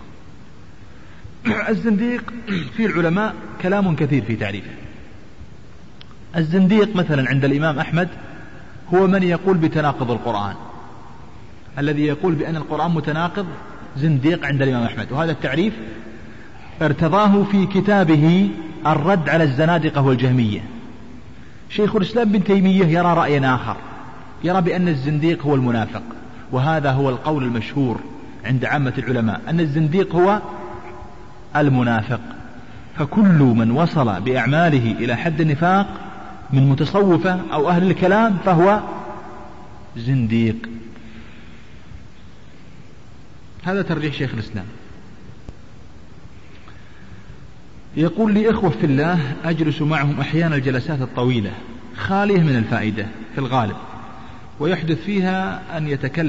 الزنديق في العلماء كلام كثير في تعريفه. الزنديق مثلا عند الإمام أحمد هو من يقول بتناقض القرآن، الذي يقول بأن القرآن متناقض زنديق عند الإمام أحمد، وهذا التعريف ارتضاه في كتابه الرد على الزنادقة والجهمية. شيخ الإسلام بن تيمية يرى رأيا آخر، يرى بأن الزنديق هو المنافق، وهذا هو القول المشهور عند عامة العلماء أن الزنديق هو المنافق. فكل من وصل بأعماله إلى حد النفاق من متصوفة أو أهل الكلام فهو زنديق. هذا ترجيح شيخ الإسلام. يقول لي إخوة في الله أجلس معهم أحيانا الجلسات الطويلة خالية من الفائدة في الغالب، ويحدث فيها أن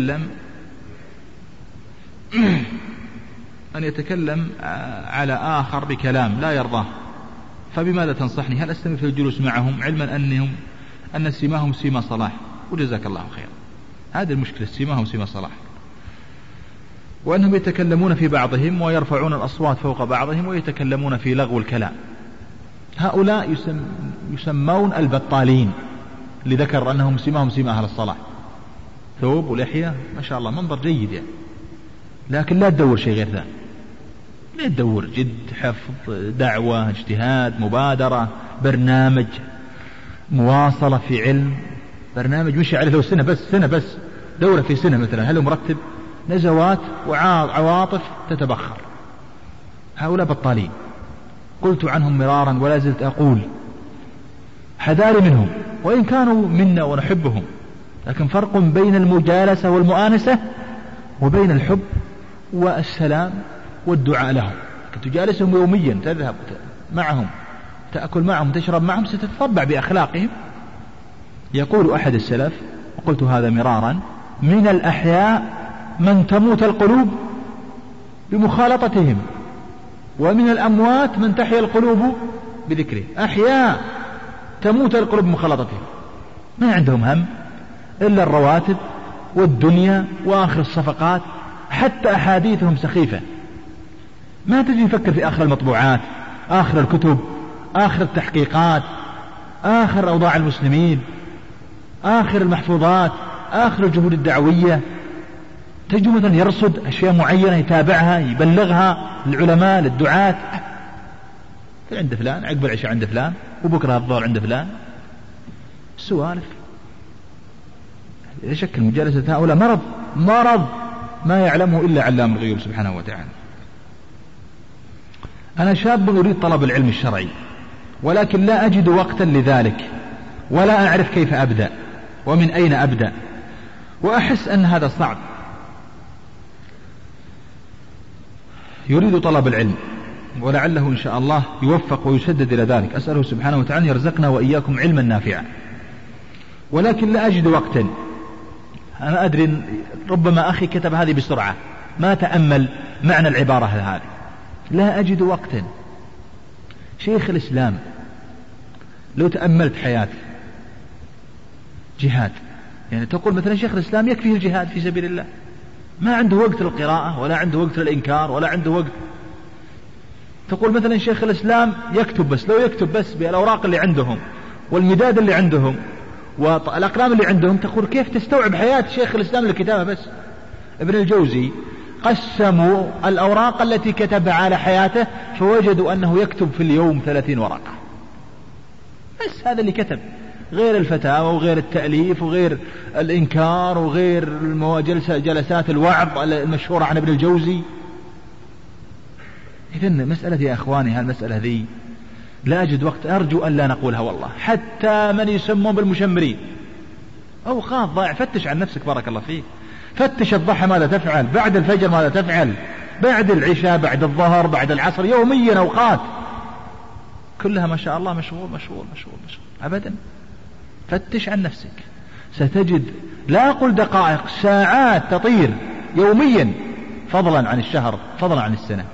يتكلم على آخر بكلام لا يرضاه، فبماذا تنصحني؟ هل أستمر في الجلوس معهم علما أن سيماهم سيما صلاح؟ وجزاك الله خير. هذه المشكلة، سيماهم سيما صلاح، وأنهم يتكلمون في بعضهم ويرفعون الأصوات فوق بعضهم ويتكلمون في لغو الكلام. هؤلاء يسمون البطالين، لذكر أنهم سيماهم سيما أهل الصلاح، ثوب ولحية ما شاء الله، منظر جيد يعني، لكن لا تدور شيء غير ذا، لا تدور جد، حفظ، دعوة، اجتهاد، مبادرة، برنامج، مواصلة في علم، برنامج مشي عليه لو سنة بس دورة في سنة مثلا، هل مرتب؟ نزوات وعواطف تتبخر. هؤلاء بطالين، قلت عنهم مرارا ولا زلت أقول حذاري منهم، وإن كانوا منا ونحبهم، لكن فرق بين المجالسة والمؤانسة وبين الحب والسلام والدعاء لهم. تجالسهم يوميا، تذهب معهم، تأكل معهم، تشرب معهم، ستتطبع بأخلاقهم. يقول أحد السلف، وقلت هذا مرارا: من الأحياء من تموت القلوب بمخالطتهم، ومن الأموات من تحيا القلوب بذكره. أحياء تموت القلوب بمخالطتهم، ما عندهم هم إلا الرواتب والدنيا وآخر الصفقات، حتى أحاديثهم سخيفة، ما تجي يفكر في آخر المطبوعات، آخر الكتب، آخر التحقيقات، آخر أوضاع المسلمين، آخر المحفوظات، آخر الجهود الدعوية. تجي مثلا يرصد أشياء معينة يتابعها، يبلغها للعلماء، للدعاة، عند فلان، عقب العشاء عند فلان، وبكرة الظهر عند فلان، سوالف. لا شك مجالسة هؤلاء مرض ما يعلمه إلا علام الغيوب سبحانه وتعالى. أنا شاب أريد طلب العلم الشرعي، ولكن لا أجد وقتا لذلك، ولا أعرف كيف أبدأ ومن أين أبدأ، وأحس أن هذا صعب. يريد طلب العلم، ولعله إن شاء الله يوفق ويسدد إلى ذلك. أسأله سبحانه وتعالى يرزقنا وإياكم علما نافعا، ولكن لا أجد وقتا. أنا أدري ربما أخي كتب هذه بسرعة، ما تأمل معنى العبارة هذه. لا أجد وقتا. شيخ الإسلام لو تأملت حياته، جهاد، يعني تقول مثلا شيخ الإسلام يكفيه الجهاد في سبيل الله، ما عنده وقت للقراءة، ولا عنده وقت للإنكار، ولا عنده وقت. تقول مثلا شيخ الإسلام يكتب بس، لو يكتب بس بالأوراق اللي عندهم والمداد اللي عندهم والأقلام اللي عندهم، تقول كيف تستوعب حياة شيخ الإسلام للكتابة بس؟ ابن الجوزي قسموا الأوراق التي كتبها على حياته، فوجدوا أنه يكتب في اليوم 30 ورقة بس. هذا اللي كتب، غير الفتاوى وغير التأليف وغير الإنكار وغير جلسات الوعظ المشهورة عن ابن الجوزي. إذن مسألة يا أخواني، هالمسألة ذي لا أجد وقت. أرجو أن لا نقولها والله، حتى من يسمون بالمشمرين. أوقات ضائع. فتش عن نفسك بارك الله فيك، فتش الضحى ماذا تفعل، بعد الفجر ماذا تفعل، بعد العشاء، بعد الظهر، بعد العصر، يوميا أوقات كلها ما شاء الله مشغول مشغول مشغول مشغول أبدا. فتش عن نفسك. ستجد لا أقول دقائق، ساعات تطير يوميا، فضلا عن الشهر، فضلا عن السنة.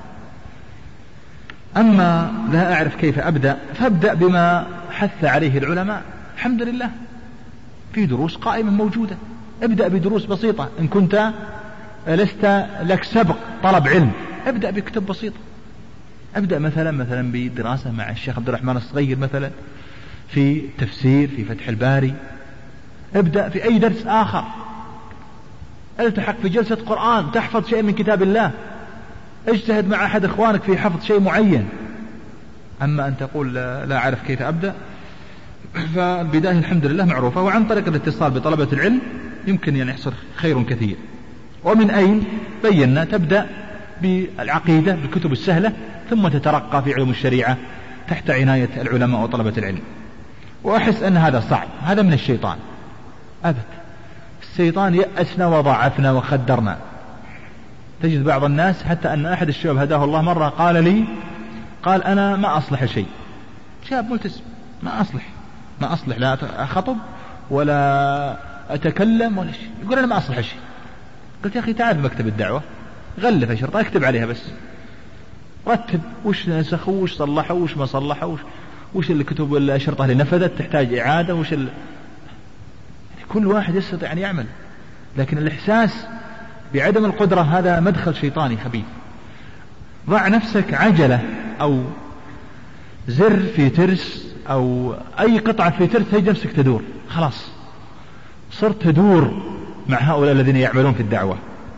أما لا أعرف كيف أبدأ، فابدأ بما حث عليه العلماء. الحمد لله في دروس قائمة موجودة، ابدأ بدروس بسيطة. إن كنت لست لك سبق طلب علم، ابدأ بكتب بسيطة. ابدأ مثلا بدراسة مع الشيخ عبد الرحمن الصغير، مثلا في تفسير، في فتح الباري. ابدأ في أي درس آخر، التحق في جلسة قرآن، تحفظ شيء من كتاب الله، اجتهد مع أحد إخوانك في حفظ شيء معين. أما أن تقول لا أعرف كيف أبدأ، فالبداية الحمد لله معروفة، وعن طريق الاتصال بطلبة العلم يمكن أن يحصل خير كثير. ومن أين بينا؟ تبدأ بالعقيدة بالكتب السهلة، ثم تترقى في علوم الشريعة تحت عناية العلماء وطلبة العلم. وأحس أن هذا صعب، هذا من الشيطان أبدا. الشيطان يأسنا وضعفنا وخدرنا. تجد بعض الناس، حتى أن أحد الشباب هداه الله مرة قال لي، قال أنا ما أصلح شيء، شاب ملتزم، ما أصلح لا أخطب ولا أتكلم ولا شيء، يقول أنا ما أصلح شيء. قلت يا أخي تعال مكتب الدعوة، غلف شرطة اكتب عليها بس، رتب وش نسخ وش صلح وش ما صلح وش الكتب الشرطة اللي نفذت تحتاج إعادة يعني كل واحد يستطيع أن يعمل. لكن الإحساس بعدم القدرة هذا مدخل شيطاني خبيث. ضع نفسك عجلة أو زر في ترس أو أي قطعة في ترس، تجد نفسك تدور، خلاص صرت تدور مع هؤلاء الذين يعملون في الدعوة.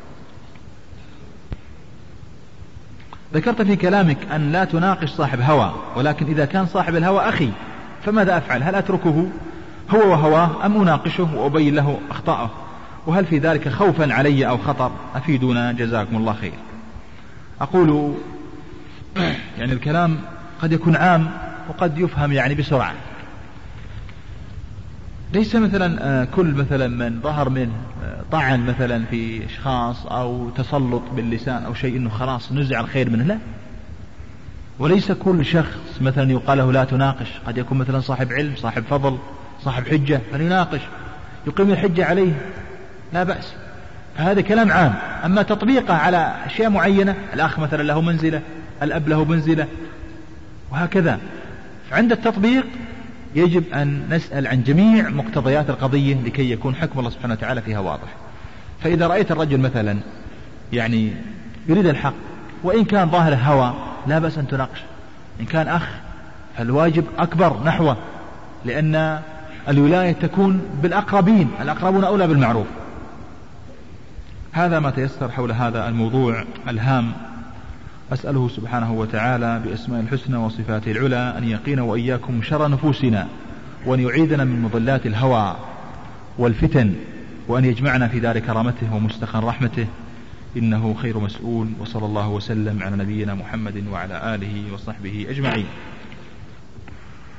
ذكرت في كلامك أن لا تناقش صاحب هوى، ولكن إذا كان صاحب الهوى أخي فماذا أفعل؟ هل أتركه هو وهواه أم أناقشه وأبين له أخطاءه؟ وهل في ذلك خوفا علي أو خطر؟ أفيدونا جزاكم الله خير. أقول يعني الكلام قد يكون عام وقد يفهم يعني بسرعة. ليس مثلا كل مثلا من ظهر منه طعن مثلا في أشخاص أو تسلط باللسان أو شيء إنه خلاص نزع الخير منه، لا. وليس كل شخص مثلا يقال له لا تناقش، قد يكون مثلا صاحب علم، صاحب فضل، صاحب حجة، فليناقش يقيم الحجة عليه لا بأس. فهذا كلام عام. أما تطبيقه على أشياء معينة، الأخ مثلا له منزلة، الأب له منزلة، وهكذا. عند التطبيق يجب أن نسأل عن جميع مقتضيات القضية لكي يكون حكم الله سبحانه وتعالى فيها واضح. فإذا رأيت الرجل مثلا يعني يريد الحق وإن كان ظاهر هوى، لا بأس أن تناقش. إن كان أخ فالواجب أكبر نحوه، لأن الولاية تكون بالأقربين، الأقربون أولى بالمعروف. هذا ما تيسر حول هذا الموضوع الهام. أسأله سبحانه وتعالى بأسماء الحسنى وصفاته العلى أن يقينا وإياكم شر نفوسنا، وأن يعيذنا من مضلات الهوى والفتن، وأن يجمعنا في دار كرامته ومستخر رحمته، إنه خير مسؤول. وصلى الله وسلم على نبينا محمد وعلى آله وصحبه أجمعين.